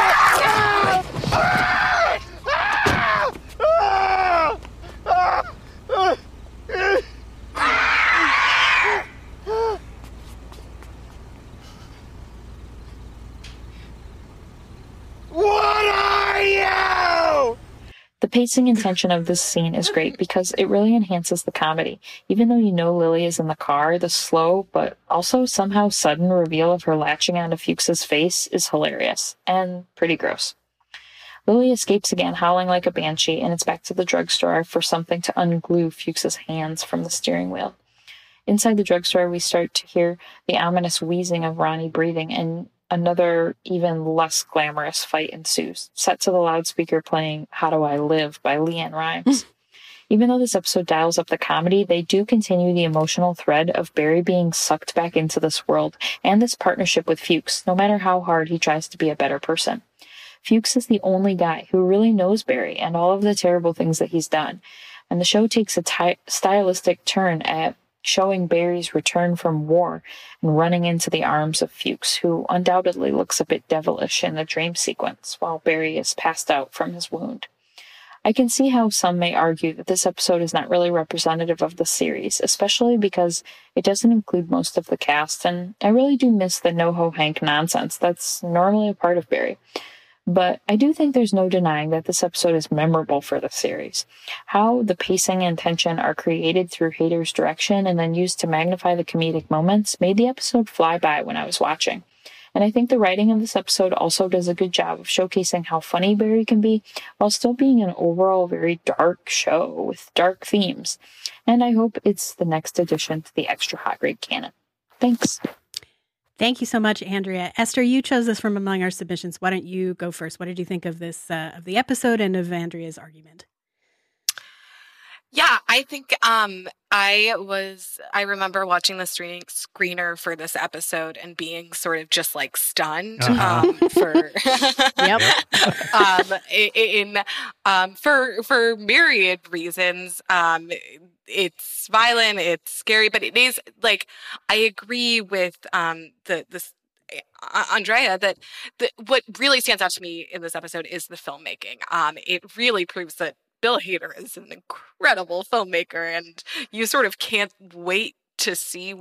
What are you? The pacing and tension of this scene is great because it really enhances the comedy. Even though you know Lily is in the car, the slow but also somehow sudden reveal of her latching onto Fuchs's face is hilarious and pretty gross. Lily escapes again, howling like a banshee, and it's back to the drugstore for something to unglue Fuchs's hands from the steering wheel. Inside the drugstore, we start to hear the ominous wheezing of Ronnie breathing, and another, even less glamorous fight ensues, set to the loudspeaker playing How Do I Live by LeAnn Rimes. Even though this episode dials up the comedy, they do continue the emotional thread of Barry being sucked back into this world and this partnership with Fuchs, no matter how hard he tries to be a better person. Fuchs is the only guy who really knows Barry and all of the terrible things that he's done, and the show takes a stylistic turn at showing Barry's return from war and running into the arms of Fuchs, who undoubtedly looks a bit devilish in the dream sequence while Barry is passed out from his wound. I can see how some may argue that this episode is not really representative of the series, especially because it doesn't include most of the cast, and I really do miss the NoHo Hank nonsense that's normally a part of Barry. But I do think there's no denying that this episode is memorable for the series. How the pacing and tension are created through Hader's direction and then used to magnify the comedic moments made the episode fly by when I was watching. And I think the writing of this episode also does a good job of showcasing how funny Barry can be while still being an overall very dark show with dark themes. And I hope it's the next addition to the Extra Hot Grade canon. Thanks. Thank you so much, Andrea. Esther, you chose this from among our submissions. Why don't you go first? What did you think of this, of the episode and of Andrea's argument? Yeah, I think I remember watching the screener for this episode and being sort of just like stunned for for myriad reasons. It's violent, it's scary, but it is like I agree with Andrea that what really stands out to me in this episode is the filmmaking. It really proves that Bill Hader is an incredible filmmaker, and you sort of can't wait to see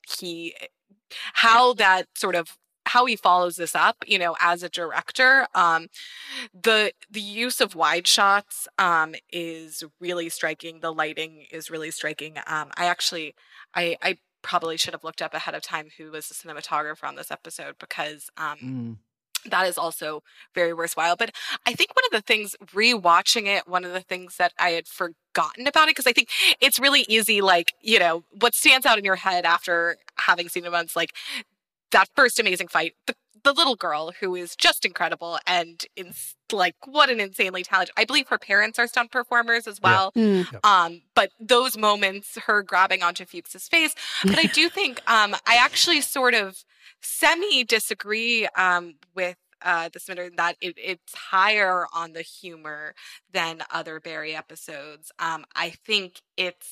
how he follows this up, as a director. The use of wide shots is really striking. The lighting is really striking. I probably should have looked up ahead of time who was the cinematographer on this episode, because that is also very worthwhile. But I think one of the things, rewatching it, one of the things that I had forgotten about it, because I think it's really easy, like, you know, what stands out in your head after having seen it once, like that first amazing fight, the little girl who is just incredible, and like, what an insanely talented. I believe her parents are stunt performers as well. Yeah. But those moments, her grabbing onto Fuchs's face. But I do think I actually sort of semi-disagree with this matter, that it's higher on the humor than other Barry episodes. I think it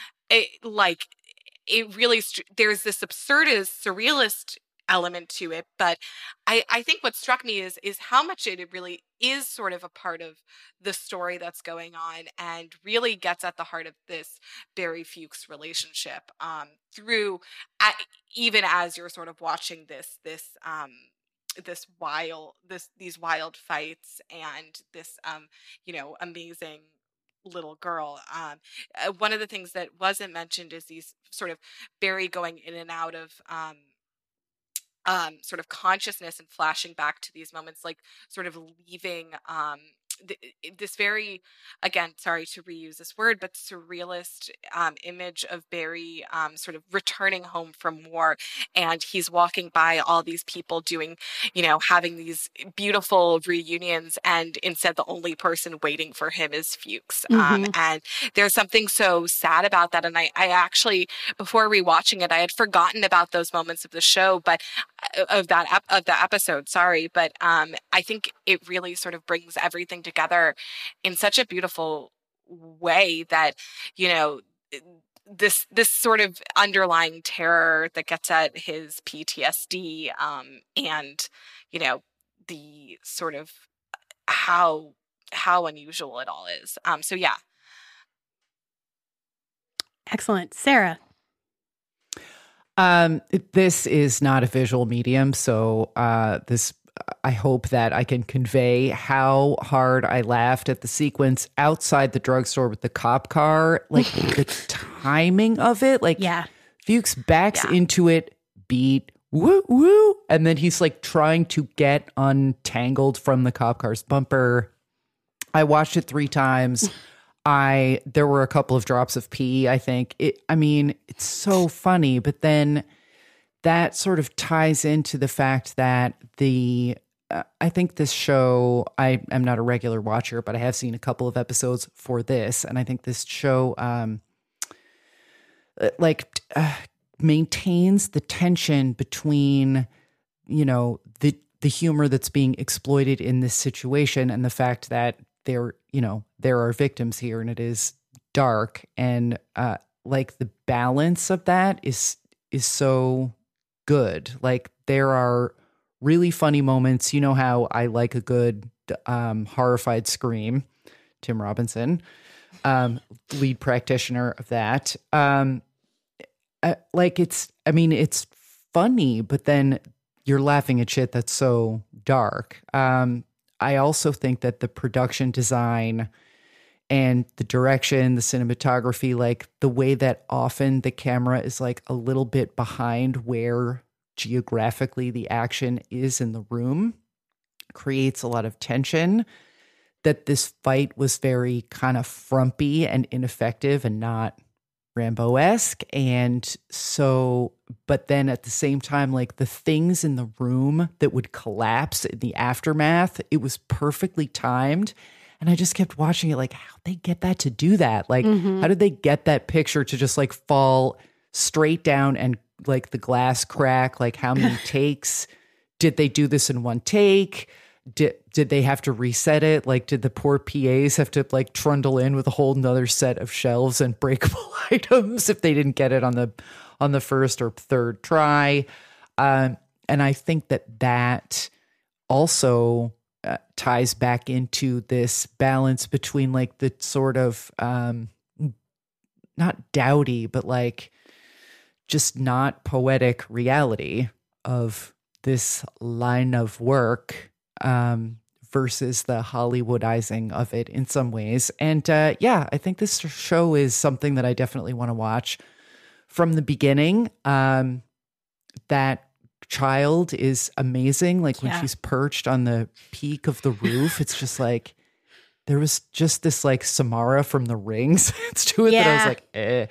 really, there's this absurdist, surrealist element to it, but I think what struck me is how much it really is sort of a part of the story that's going on, and really gets at the heart of this Barry Fuchs relationship through even as you're sort of watching these wild fights and this amazing little girl. One of the things that wasn't mentioned is these sort of Barry going in and out of sort of consciousness and flashing back to these moments, like sort of leaving this very, again, sorry to reuse this word, but surrealist image of Barry sort of returning home from war, and he's walking by all these people doing, having these beautiful reunions, and instead the only person waiting for him is Fuchs. And there's something so sad about that. And I actually, before rewatching it, I had forgotten about those moments of the show, but of the episode, sorry. But I think it really sort of brings everything together in such a beautiful way that, this sort of underlying terror that gets at his PTSD, and, the sort of how unusual it all is. So yeah. Excellent. Sarah. This is not a visual medium, so I hope that I can convey how hard I laughed at the sequence outside the drugstore with the cop car. Like, the timing of it. Like, Fuchs backs into it, beat, woo, woo, and then he's like trying to get untangled from the cop car's bumper. I watched it 3 times. There were a couple of drops of pee, I think. It's so funny, but then that sort of ties into the fact that I think this show, I am not a regular watcher, but I have seen a couple of episodes for this, and I think this show maintains the tension between, the humor that's being exploited in this situation and the fact that there are victims here and it is dark, and the balance of that is so good. Like, there are really funny moments. You know how I like a good horrified scream. Tim Robinson, lead practitioner of that. It's funny, but then you're laughing at shit that's so dark. I also think that the production design and the direction, the cinematography, like the way that often the camera is like a little bit behind where geographically the action is in the room, creates a lot of tension. That this fight was very kind of frumpy and ineffective and not Rambo-esque. And so, but then at the same time, like the things in the room that would collapse in the aftermath, it was perfectly timed. And I just kept watching it like, how'd they get that to do that? Like, how did they get that picture to just like fall straight down and like the glass crack? Like, how many takes? Did they do this in one take? Did they have to reset it? Like, did the poor PAs have to like trundle in with a whole nother set of shelves and breakable items if they didn't get it on the first or third try? And I think that also ties back into this balance between like the sort of not dowdy, but like just not poetic reality of this line of work versus the Hollywoodizing of it in some ways. And I think this show is something that I definitely want to watch from the beginning. That child is amazing. Like when she's perched on the peak of the roof, it's just like there was just this like Samara from The Rings to it that I was like, eh.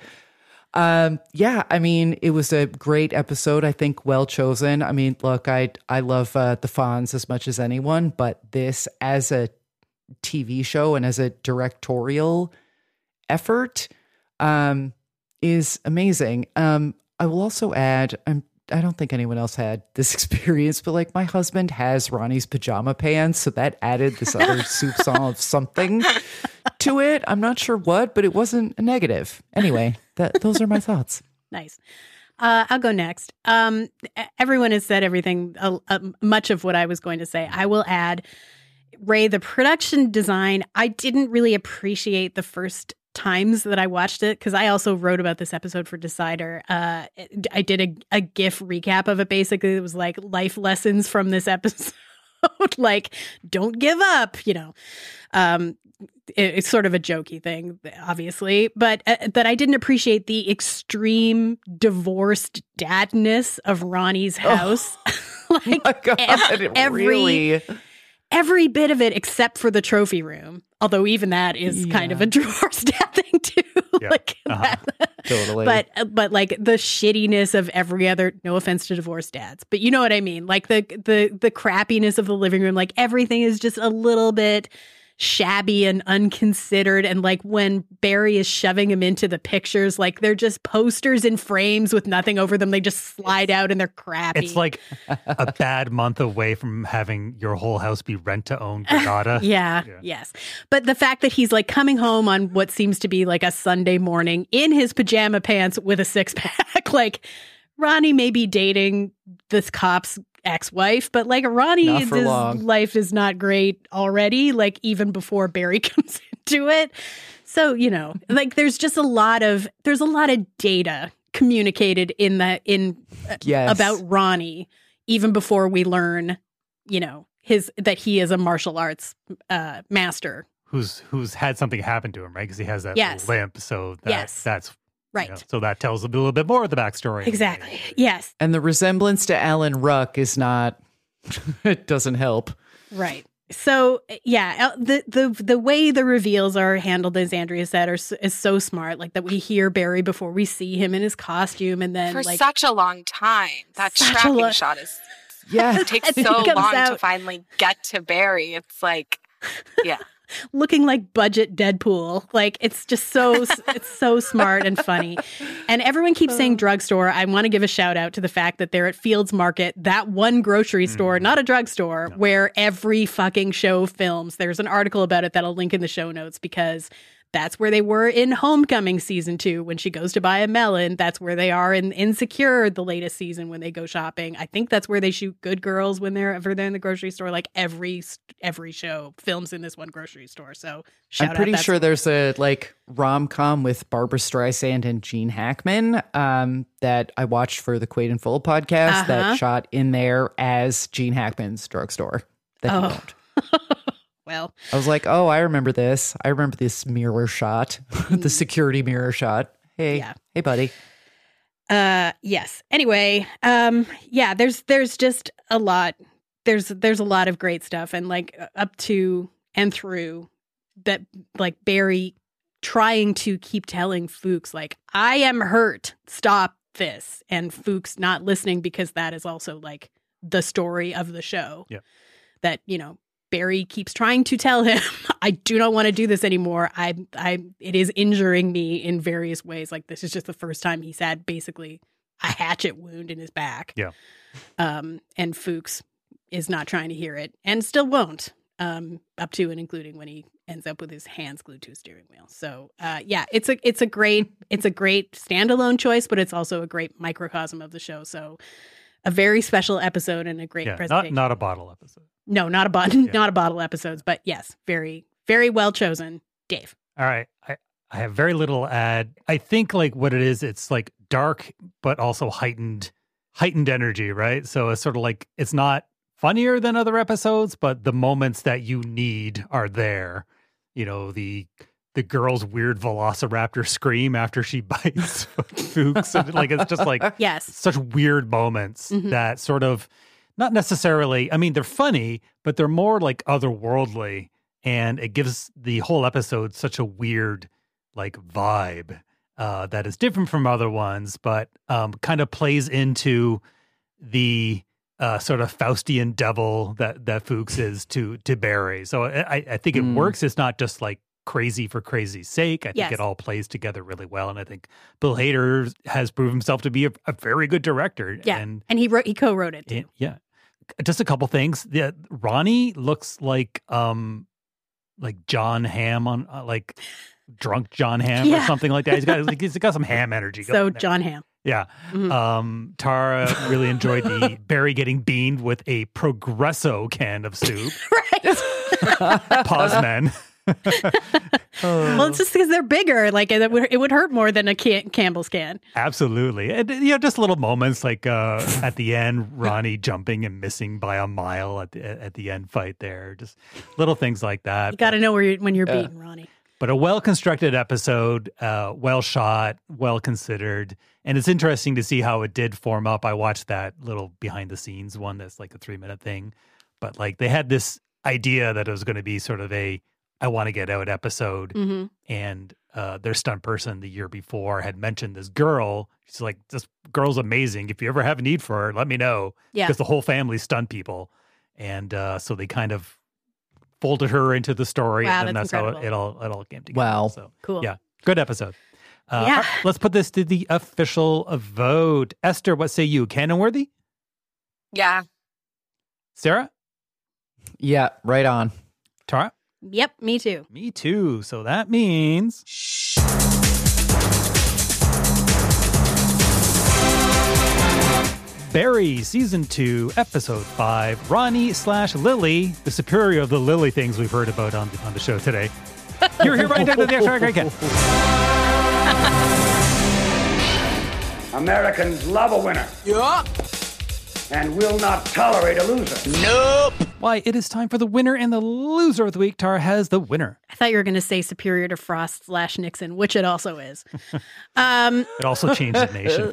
I mean, it was a great episode. I think well chosen. I mean, look, I love the Fonz as much as anyone, but this as a TV show and as a directorial effort is amazing. I will also add, I don't think anyone else had this experience, but like my husband has Ronnie's pajama pants, so that added this other soupçon of something to it. I'm not sure what, but it wasn't a negative. Anyway, those are my thoughts. Nice. I'll go next. Everyone has said everything, much of what I was going to say. I will add, Ray, the production design, I didn't really appreciate the first times that I watched it, because I also wrote about this episode for Decider. I did a GIF recap of it. Basically, it was like life lessons from this episode. Like, don't give up, it's sort of a jokey thing, obviously, but that I didn't appreciate the extreme divorced dadness of Ronnie's house. Like, my God, really? Every bit of it except for the trophy room. Although even that is kind of a divorce dad thing too. Yeah. Like totally. But like the shittiness of every other, no offense to divorced dads, but you know what I mean? Like the crappiness of the living room, like everything is just a little bit shabby and unconsidered. And like when Barry is shoving him into the pictures, like they're just posters in frames with nothing over them. They just slide out and they're crappy. It's like a bad month away from having your whole house be rent to own Granada. Yes. But the fact that he's like coming home on what seems to be like a Sunday morning in his pajama pants with a six pack, like Ronnie may be dating this cop's ex-wife, but like Ronnie's life is not great already, like even before Barry comes into it. So, like there's just a lot of data communicated about Ronnie even before we learn, that he is a martial arts master who's had something happen to him, right? Because he has that limp. So that's right. So that tells a little bit more of the backstory. Exactly. Yes. And the resemblance to Alan Ruck is not, it doesn't help. Right. So, the way the reveals are handled, as Andrea said, is so smart. Like that we hear Barry before we see him in his costume. And then for such a long time, that tracking shot is, it takes so long to finally get to Barry. It's like, looking like budget Deadpool. Like it's just it's so smart and funny. And everyone keeps saying drugstore. I want to give a shout out to the fact that they're at Fields Market, that one grocery store, not a drugstore, where every fucking show films. There's an article about it that I'll link in the show notes, because that's where they were in Homecoming season 2 when she goes to buy a melon. That's where they are in Insecure, the latest season, when they go shopping. I think that's where they shoot Good Girls when they're in the grocery store. Like every show films in this one grocery store. So I'm pretty sure there's a like rom-com with Barbara Streisand and Gene Hackman that I watched for the Quaid and Full podcast that shot in there as Gene Hackman's drugstore that he owned. Well, I was like, I remember this. I remember this mirror shot, the security mirror shot. Hey, buddy. Yes. Anyway, there's just a lot. There's a lot of great stuff, and like up to and through that, like Barry trying to keep telling Fuchs, like, I am hurt. Stop this. And Fuchs not listening, because that is also like the story of the show. Yeah. That, Barry keeps trying to tell him, I do not want to do this anymore. It is injuring me in various ways. Like this is just the first time he's had basically a hatchet wound in his back. Yeah. And Fuchs is not trying to hear it and still won't, up to and including when he ends up with his hands glued to a steering wheel. So, it's a great standalone choice, but it's also a great microcosm of the show. So a very special episode and a great presentation. Not a bottle episode. No, not a bottle episodes, but yes, very, very well chosen. Dave. All right. I have very little to add. I think like what it is, it's like dark, but also heightened energy, right? So it's sort of like, it's not funnier than other episodes, but the moments that you need are there. The the girl's weird velociraptor scream after she bites Fuchs. And, like, it's just like Yes. such weird moments that sort of not necessarily, I mean, they're funny, but they're more like otherworldly. And it gives the whole episode such a weird like vibe that is different from other ones, but kind of plays into the sort of Faustian devil that Fuchs is to Barry. So I think it works. It's not just like crazy for crazy's sake. I think it all plays together really well. And I think Bill Hader has proved himself to be a very good director. Yeah. And he co-wrote it too. Yeah. Just a couple things. Ronnie looks like John Hamm on like drunk John Hamm or something like that. He's got some Hamm energy. So John Hamm. Yeah. Tara really enjoyed the Barry getting beamed with a Progresso can of soup. Right. Pause men. Well, it's just because they're bigger. Like it would hurt more than a Campbell's can. Absolutely. And, just little moments like at the end, Ronnie jumping and missing by a mile at the end fight there. Just little things like that. You got to know when you're beaten, Ronnie. But a well-constructed episode, well shot, well considered. And it's interesting to see how it did form up. I watched that little behind-the-scenes one that's like a 3-minute thing. But like they had this idea that it was going to be sort of a I Want to Get Out episode. And their stunt person the year before had mentioned this girl. She's like, this girl's amazing. If you ever have a need for her, let me know. Yeah. Because the whole family's stunt people. And so they kind of folded her into the story, and then that's incredible. How it all came together. Wow. So, cool. Yeah. Good episode. Yeah. All right, let's put this to the official vote. Esther, what say you? Canon worthy? Yeah. Sarah? Yeah, right on. Tara? Yep, me too. Me too. So that means Barry, Season 2, Episode 5, Ronnie/Lily, the superior of the Lily things we've heard about on the show today. You're here right into the extra great kid. Americans love a winner. Yup. And will not tolerate a loser. Nope. Why, it is time for the winner and the loser of the week. Tara has the winner. I thought you were going to say superior to Frost/Nixon, which it also is. It also changed the nation.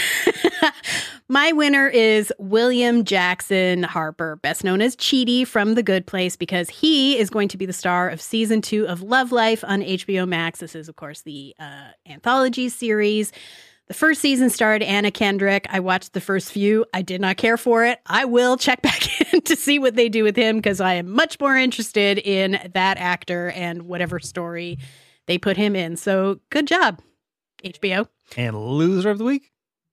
My winner is William Jackson Harper, best known as Chidi from The Good Place, because he is going to be the star of Season 2 of Love Life on HBO Max. This is, of course, the anthology series. The first season starred Anna Kendrick. I watched the first few. I did not care for it. I will check back in to see what they do with him because I am much more interested in that actor and whatever story they put him in. So good job, HBO. And loser of the week?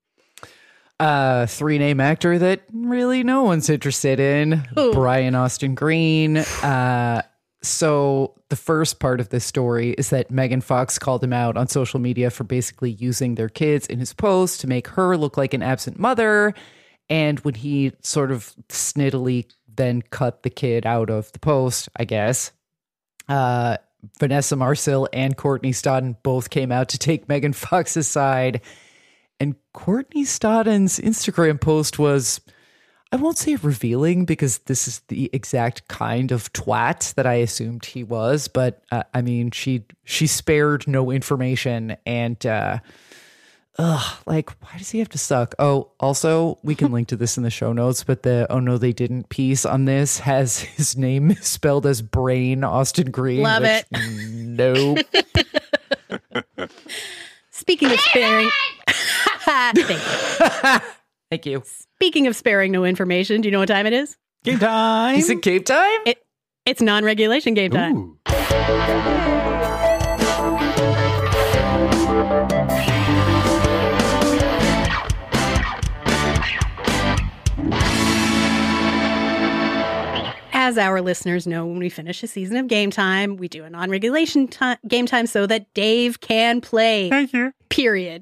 3-name actor that really no one's interested in. Ooh. Brian Austin Green. So the first part of this story is that Megan Fox called him out on social media for basically using their kids in his post to make her look like an absent mother. And when he sort of snittily then cut the kid out of the post, I guess, Vanessa Marcil and Courtney Stodden both came out to take Megan Fox's side. And Courtney Stodden's Instagram post was, I won't say revealing because this is the exact kind of twat that I assumed he was, but I mean, she spared no information and, like, why does he have to suck? Oh, also, we can link to this in the show notes, but the Oh No They Didn't piece on this has his name spelled as Brain Austin Green. Love it. Nope. Speaking of sparing... Thank you. Thank you. Speaking of sparing no information, do you know what time it is? Game time. Is it game time? It's non-regulation game time. Ooh. As our listeners know, when we finish a season of Game Time, we do a non-regulation game time so that Dave can play. Thank you. Period.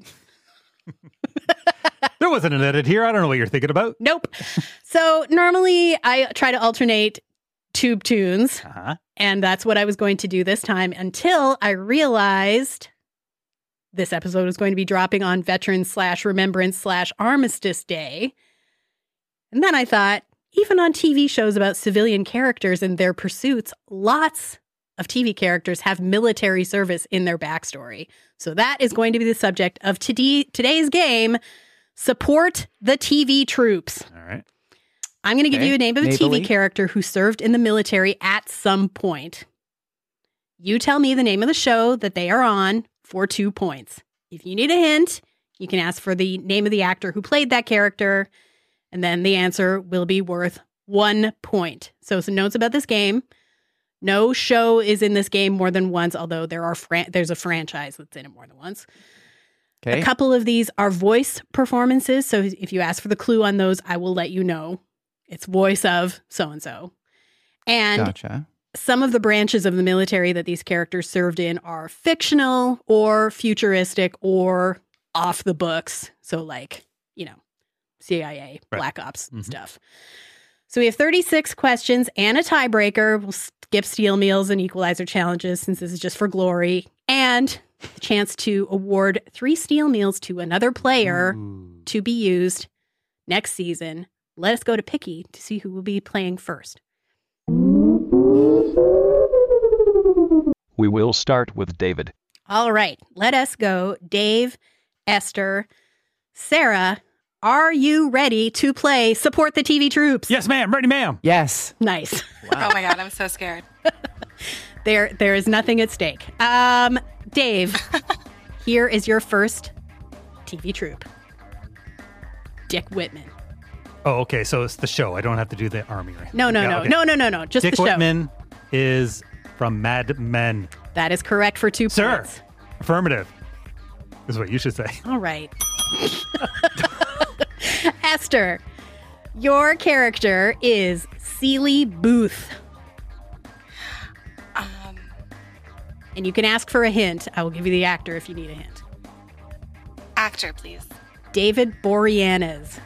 There wasn't an edit here. I don't know what you're thinking about. Nope. So normally I try to alternate tube tunes, and that's what I was going to do this time until I realized this episode was going to be dropping on Veterans/Remembrance/Armistice Day. And then I thought, even on TV shows about civilian characters and their pursuits, lots of TV characters have military service in their backstory. So that is going to be the subject of today's game, Support the TV Troops. All right. I'm going to give you a name of a Navally. TV character who served in the military at some point. You tell me the name of the show that they are on for 2 points. If you need a hint, you can ask for the name of the actor who played that character, and then the answer will be worth 1 point. So some notes about this game. No show is in this game more than once, although there's a franchise that's in it more than once. Okay. A couple of these are voice performances. So if you ask for the clue on those, I will let you know. It's voice of so-and-so. And Gotcha. some of the branches of the military that these characters served in are fictional or futuristic or off the books. So like, CIA, Right. Black Ops stuff. So we have 36 questions and a tiebreaker. We'll skip steel meals and equalizer challenges since this is just for glory. And the chance to award 3 steel meals to another player to be used next season. Let us go to Picky to see who will be playing first. We will start with David. All right, let us go. Dave, Esther, Sarah, are you ready to play Support the TV Troops? Yes, ma'am. Ready, ma'am. Yes. Nice. Oh my God, I'm so scared. There is nothing at stake. Dave, here is your first TV troop. Dick Whitman. Oh, okay. So it's the show. I don't have to do the army, right? No. Okay. No. Just Dick the show. Whitman is from Mad Men. That is correct for 2 Sir, points. affirmative is what you should say. All right. Esther, your character is Celie Booth. And you can ask for a hint. I will give you the actor if you need a hint. Actor, please. David Boreanaz.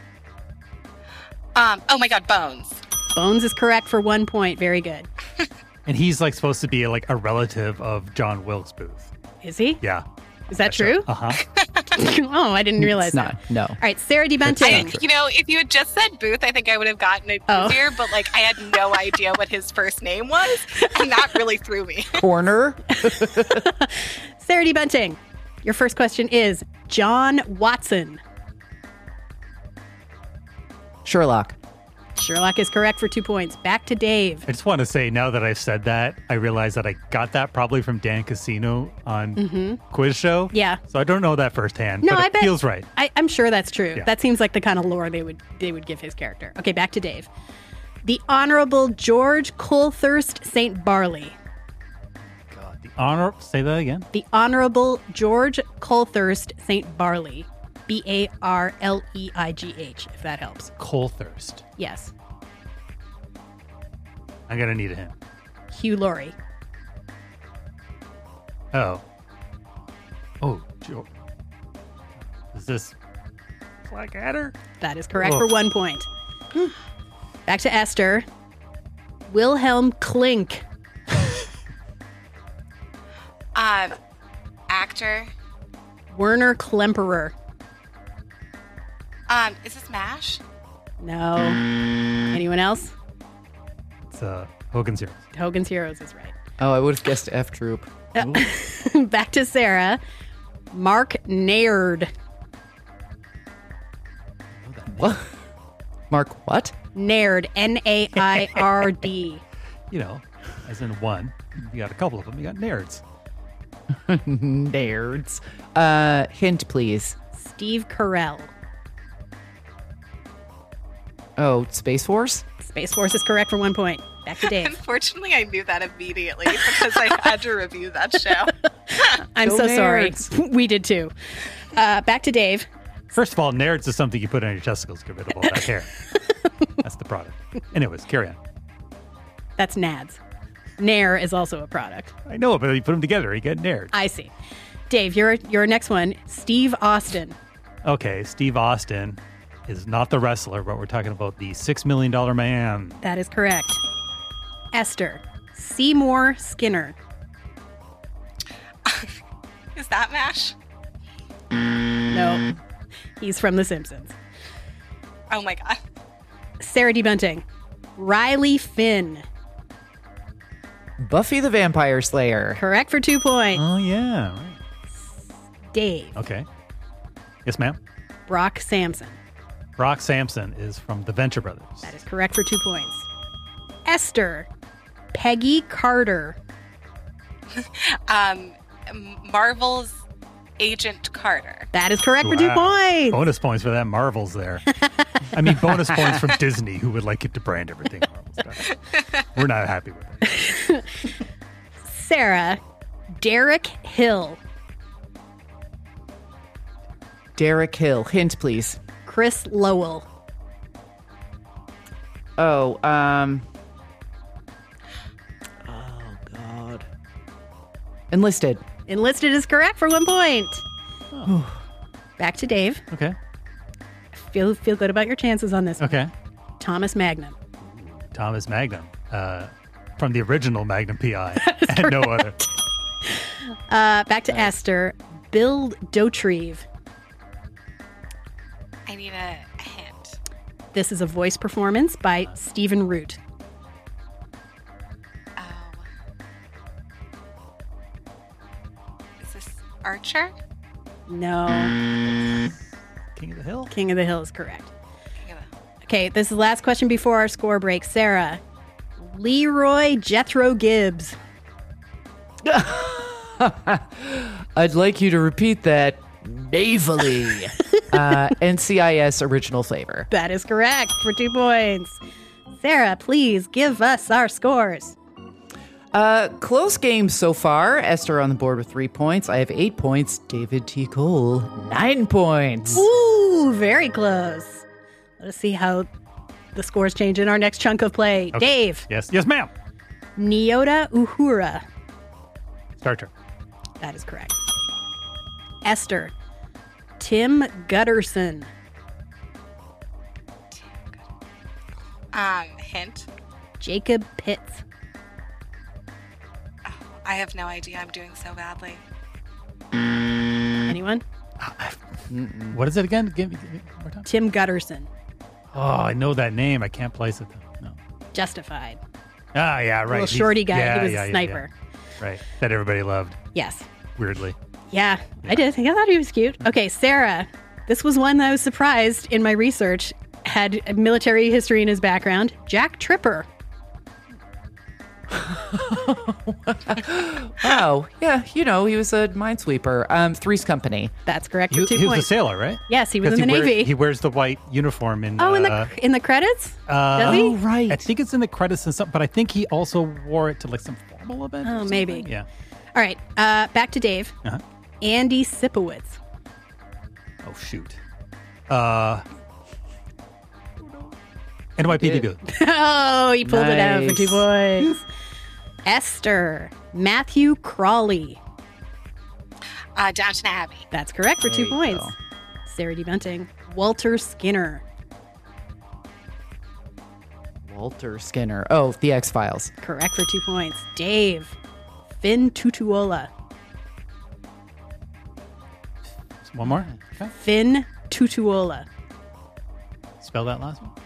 Oh my God, Bones. Bones is correct for 1 point. Very good. And he's like supposed to be like a relative of John Wilkes Booth. Is he? Yeah. Is that true? Uh-huh. Oh, I didn't realize It's not. that. No. All right, Sarah D. Bunting. If you had just said Booth, I think I would have gotten it easier, but I had no idea what his first name was, and that really threw me. Corner. Sarah D. Bunting, your first question is John Watson. Sherlock. Sherlock is correct for 2 points. Back to Dave. I just want to say, now that I've said that, I realize that I got that probably from Dan Casino on Quiz Show. Yeah. So I don't know that firsthand, No, but I it bet feels right. I'm sure that's true. Yeah. That seems like the kind of lore they would give his character. Okay, back to Dave. The Honorable George Colthurst St. Barley. Say that again. The Honorable George Colthurst St. Barley. Barleigh, if that helps. Colthurst. Yes. I'm going to need a hint. Hugh Laurie. Oh, Joe. Is this Blackadder? That is correct for 1 point. Back to Esther. Wilhelm Klink. Actor. Werner Klemperer. Is this MASH? No. Anyone else? It's Hogan's Heroes. Hogan's Heroes is right. Oh, I would have guessed F Troop. Back to Sarah. Mark Naird. What? Mark what? Naird. Naird. As in one. You got a couple of them. You got nerds. Nerds. Hint, please. Steve Carell. Oh, Space Force? Space Force is correct for 1 point. Back to Dave. Unfortunately, I knew that immediately because I had to review that show. I'm Go so nerds. sorry. We did too. Back to Dave. First of all, nerds is something you put on your testicles to get rid of all that hair. That's the product. Anyways, carry on. That's Nads. Nair is also a product. I know, but you put them together, you get nerds. I see. Dave, your next one. Steve Austin. Okay, Steve Austin is not the wrestler, but we're talking about the $6 million man. That is correct. Esther. Seymour Skinner. Is that MASH? No. He's from The Simpsons. Oh my God. Sarah D. Bunting. Riley Finn. Buffy the Vampire Slayer. Correct for 2 points. Oh, yeah. Right. Dave. Okay. Yes, ma'am. Brock Samson. Brock Samson is from the Venture Brothers. That is correct for 2 points. Esther. Peggy Carter. Marvel's Agent Carter. That is correct for 2 points. Bonus points for that. Marvel's there. I mean, bonus points from Disney, who would like it to brand everything Marvel stuff. We're not happy with it. Sarah. Derek Hill. Derek Hill. Hint, please. Chris Lowell. Oh, God. Enlisted. Enlisted is correct for 1 point. Back to Dave. Okay. Feel good about your chances on this. Okay. Thomas Magnum. Thomas Magnum. From the original Magnum PI. And no other. Back to Esther. Bill Dauterive. I need a hint. This is a voice performance by Stephen Root. Is this Archer? No. King of the Hill? King of the Hill is correct. Okay, this is the last question before our score break. Sarah. Leroy Jethro Gibbs. I'd like you to repeat that navally. NCIS original flavor. That is correct for 2 points. Sarah, please give us our scores. Close game so far. Esther on the board with 3 points. I have 8 points. David T. Cole, 9 points. Ooh, very close. Let us see how the scores change in our next chunk of play. Okay. Dave. Yes, ma'am. Nyota Uhura. Star Trek. That is correct. Esther. Tim Gutterson. Hint. Jacob Pitts. I have no idea. I'm doing so badly. Anyone? What is it again? Give me one more time. Tim Gutterson. Oh, I know that name. I can't place it though. No. Justified. Ah, yeah, right. Little shorty guy. He was a sniper. Yeah. Right. That everybody loved. Yes. Weirdly. Yeah, I did. I thought he was cute. Okay, Sarah. This was one that I was surprised in my research had military history in his background. Jack Tripper. Oh, yeah. You know, he was a minesweeper. Three's Company. That's correct. He for 2 was a points. sailor, right? Yes, he was in the Navy. He wears the white uniform in. Oh, in the credits? Does he? Oh, right. I think it's in the credits and stuff, but I think he also wore it to like some formal event. Oh, or maybe. something. Yeah. All right, back to Dave. Uh-huh. Andy Sipowicz. Oh shoot. NYPD Blue. Oh, he pulled it out for Nice. 2 points. Esther. Matthew Crawley. Downton Abbey. That's correct for There 2 you points. go. Sarah D. Bunting. Walter Skinner. Walter Skinner. Oh, The X-Files. Correct for 2 points. Dave. Finn Tutuola. One more. Okay. Finn Tutuola. Spell that last one.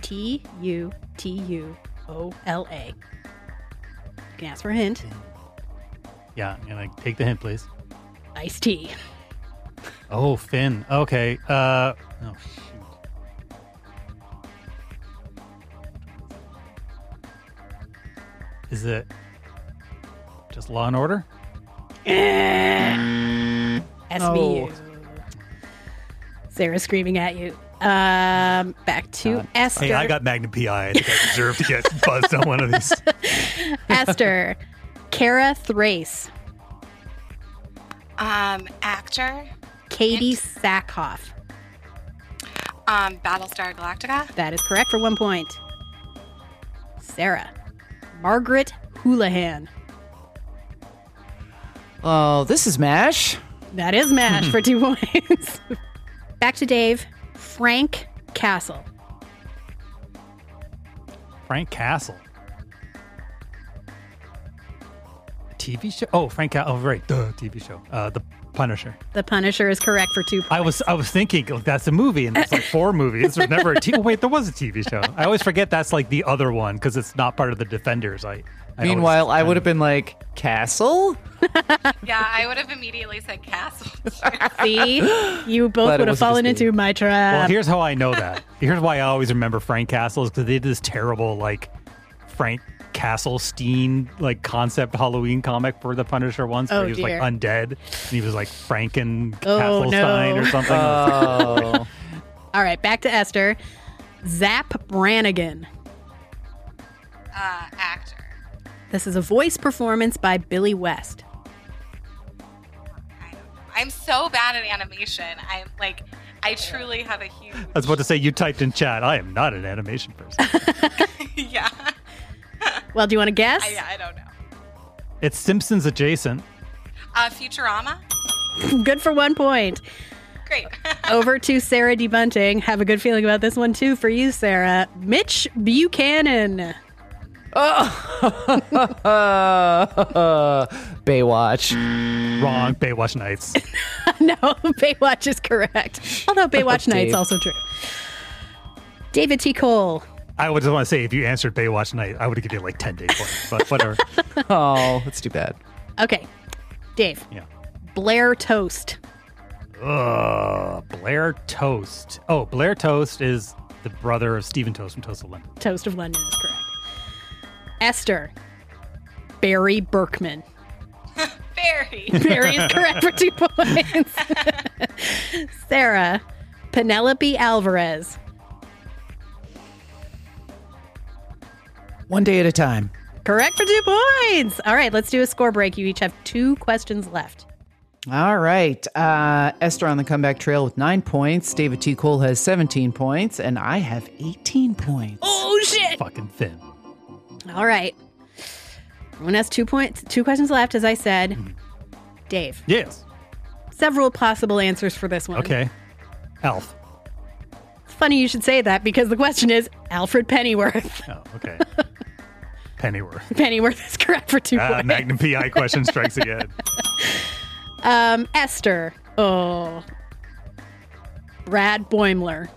Tutuola. You can ask for a hint. Yeah, and I take the hint, please. Iced tea. Oh, Finn. Okay. Oh shoot. Is it just Law and Order? SVU. Sarah's screaming at you. Back to Esther. Hey, I got Magnum PI. I think I deserve to get buzzed on one of these. Esther. Kara Thrace. Actor. Katie Sackhoff. Battlestar Galactica. That is correct for 1 point. Sarah. Margaret Houlihan. Oh, this is MASH. That is MASH for 2 points. Back to Dave. Frank Castle. Frank Castle. A TV show? Oh, Frank Castle. Oh, right. Duh, TV show. The Punisher. The Punisher is correct for 2 points. I was thinking like, that's a movie, and it's like 4 movies. There's never a TV. Wait, there was a TV show. I always forget that's like the other one because it's not part of the Defenders. Meanwhile, I would have been like, Castle? Yeah, I would have immediately said Castle. See? You both Glad it would have wasn't fallen just me. into my trap. Well, here's how I know that. Here's why I always remember Frank Castle is because they did this terrible like Frank Castlestein like concept Halloween comic for the Punisher once where Oh, he was dear. like undead and he was like Franken Oh, Castlestein no. or something. Oh. All right, back to Esther. Zap Brannigan. Actor. This is a voice performance by Billy West. I'm so bad at animation. I'm like, I truly have a huge. I was about to say you typed in chat. I am not an animation person. Yeah. Well, do you want to guess? I don't know. It's Simpsons adjacent. Futurama. Good for 1 point. Great. Over to Sarah D. Bunting. Have a good feeling about this one, too, for you, Sarah. Mitch Buchanan. Baywatch. Wrong. Baywatch Nights. No, Baywatch is correct. Although Baywatch Night's Dave. also true. David T. Cole. I would just want to say if you answered Baywatch Night, I would have given you like 10 day points, but whatever. Oh, that's too bad. Okay, Dave. Yeah. Blair Toast. Blair Toast. Oh, Blair Toast is the brother of Stephen Toast from Toast of London. Toast of London is correct. Esther. Barry Berkman. Barry. Barry is correct for 2 points. Sarah. Penelope Alvarez. One day at a time. Correct for 2 points. All right, let's do a score break. You each have 2 questions left. All right. Esther on the comeback trail with 9 points. David T. Cole has 17 points, and I have 18 points. Oh, shit. Fucking thin. All right. Everyone has 2 points, 2 questions left, as I said. Dave. Yes. Several possible answers for this one. Okay. Elf. It's funny you should say that because the question is Alfred Pennyworth. Oh, okay. Pennyworth. Pennyworth is correct for 2 points. Magnum PI question strikes again. Esther. Oh. Brad Boimler.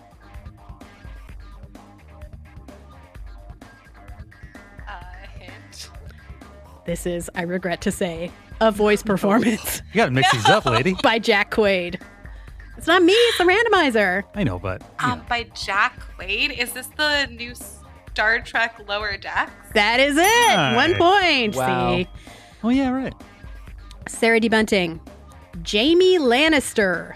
Hint. This is, I regret to say, a voice performance You got to mix these up, lady. by Jack Quaid. It's not me, it's the randomizer. I know, but By Jack Quaid. Is this the new Star Trek Lower Decks? That is it. Nice. 1 point. Wow. See? oh yeah, right. Sarah D. Bunting. Jamie Lannister.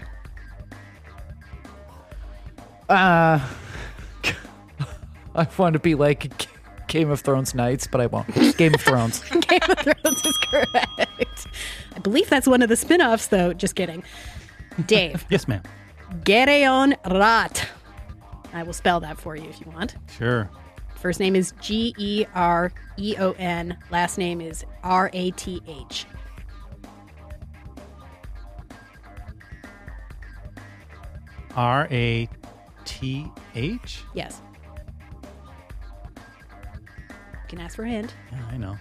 I want to be like Game of Thrones Knights, but I won't. Game of Thrones. Game of Thrones is correct. I believe that's one of the spin-offs, though. Just kidding. Dave. Yes, ma'am. Gereon Rat. I will spell that for you if you want. Sure. First name is Gereon. Last name is Rath. Rath? Yes. You can ask for a hint. Yeah, I know.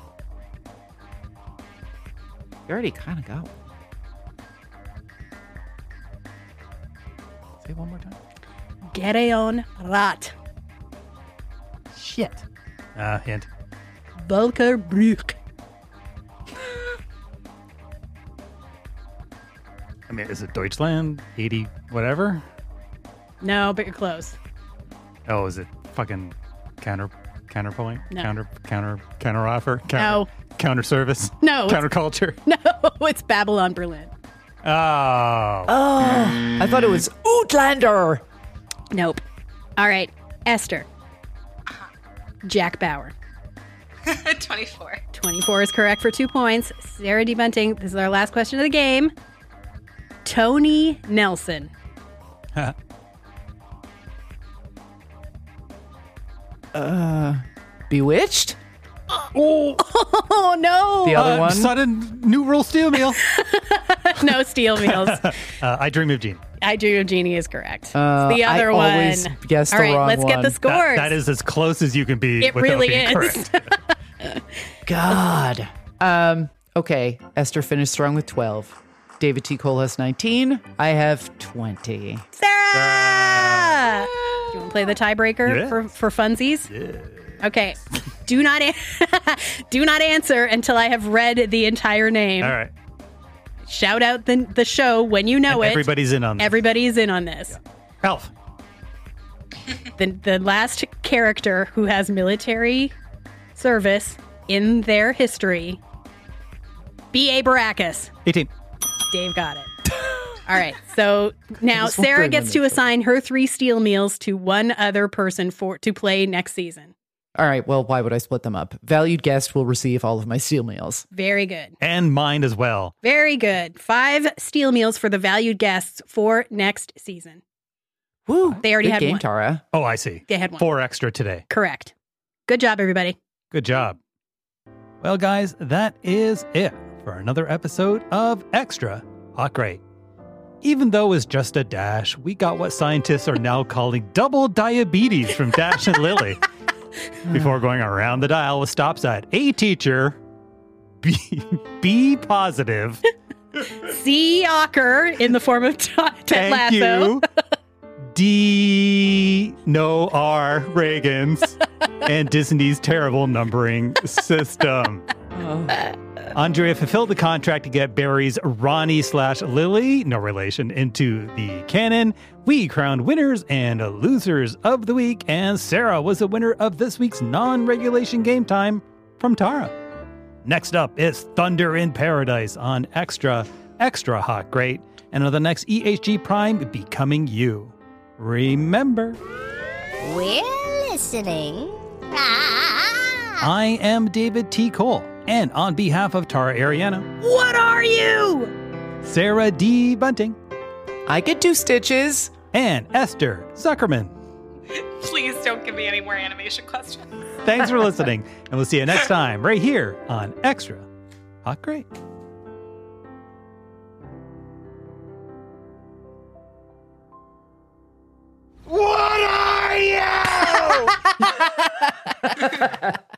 You already kind of got one. Say it one more time. Gereon Rat. Shit. Hint. Volker Brück. I mean, is it Deutschland? 80 whatever? No, but you're close. Oh, is it fucking counterpoint? No. Counter offer? No. Counter service? No. Counterculture? No, it's Babylon Berlin. Oh. Oh, I thought it was Outlander. Nope. All right. Esther. Jack Bauer. 24. 24 is correct for 2 points. Sarah D. Bunting, this is our last question of the game. Tony Nelson. Bewitched? Oh, no. The other one? Sudden New Rule Steel Meal. No steel meals. I Dream of Jeannie. I Dream of Genie is correct. It's the other I one. always guess the All right, wrong let's get the one. scores. That is as close as you can be It without really being is. correct. God. Okay. Esther finished strong with 12. David T. Cole has 19. I have 20. Sarah! Do you want to play the tiebreaker for funsies? Yeah. Okay. Do not do not answer until I have read the entire name. All right. Shout out the show when you know it. Everybody's in on this. Everybody's in on this. Yeah. Elf. The last character who has military service in their history. B.A. Baracus. 18. Dave got it. All right. So now This one's Sarah very gets to limited. assign her 3 steel meals to one other person to play next season. All right, well, why would I split them up? Valued guest will receive all of my steel meals. Very good. And mine as well. Very good. 5 steel meals for the valued guests for next season. Woo! They already Good had game, one. Tara. Oh, I see. They had one. 4 extra today. Correct. Good job, everybody. Good job. Well, guys, that is it for another episode of Extra Hot Great. Even though it's just a dash, we got what scientists are now calling double diabetes from Dash and Lily. Before going around the dial with stops at A teacher, B positive. C Ocker in the form of Ted Thank Lasso. you. D no R Reagans and Disney's terrible numbering system. Andrea fulfilled the contract to get Barry's Ronnie/Lily, no relation, into the canon. We crowned winners and losers of the week, and Sarah was the winner of this week's non-regulation game time from Tara. Next up is Thunder in Paradise on Extra Hot Great, and on the next EHG Prime, Becoming You. Remember, We're listening. I am David T. Cole, and on behalf of Tara Ariana, What are you? Sarah D. Bunting, I get 2 stitches. and Esther Zuckerman. Please don't give me any more animation questions. Thanks for listening, and we'll see you next time right here on Extra Hot Great. What are you?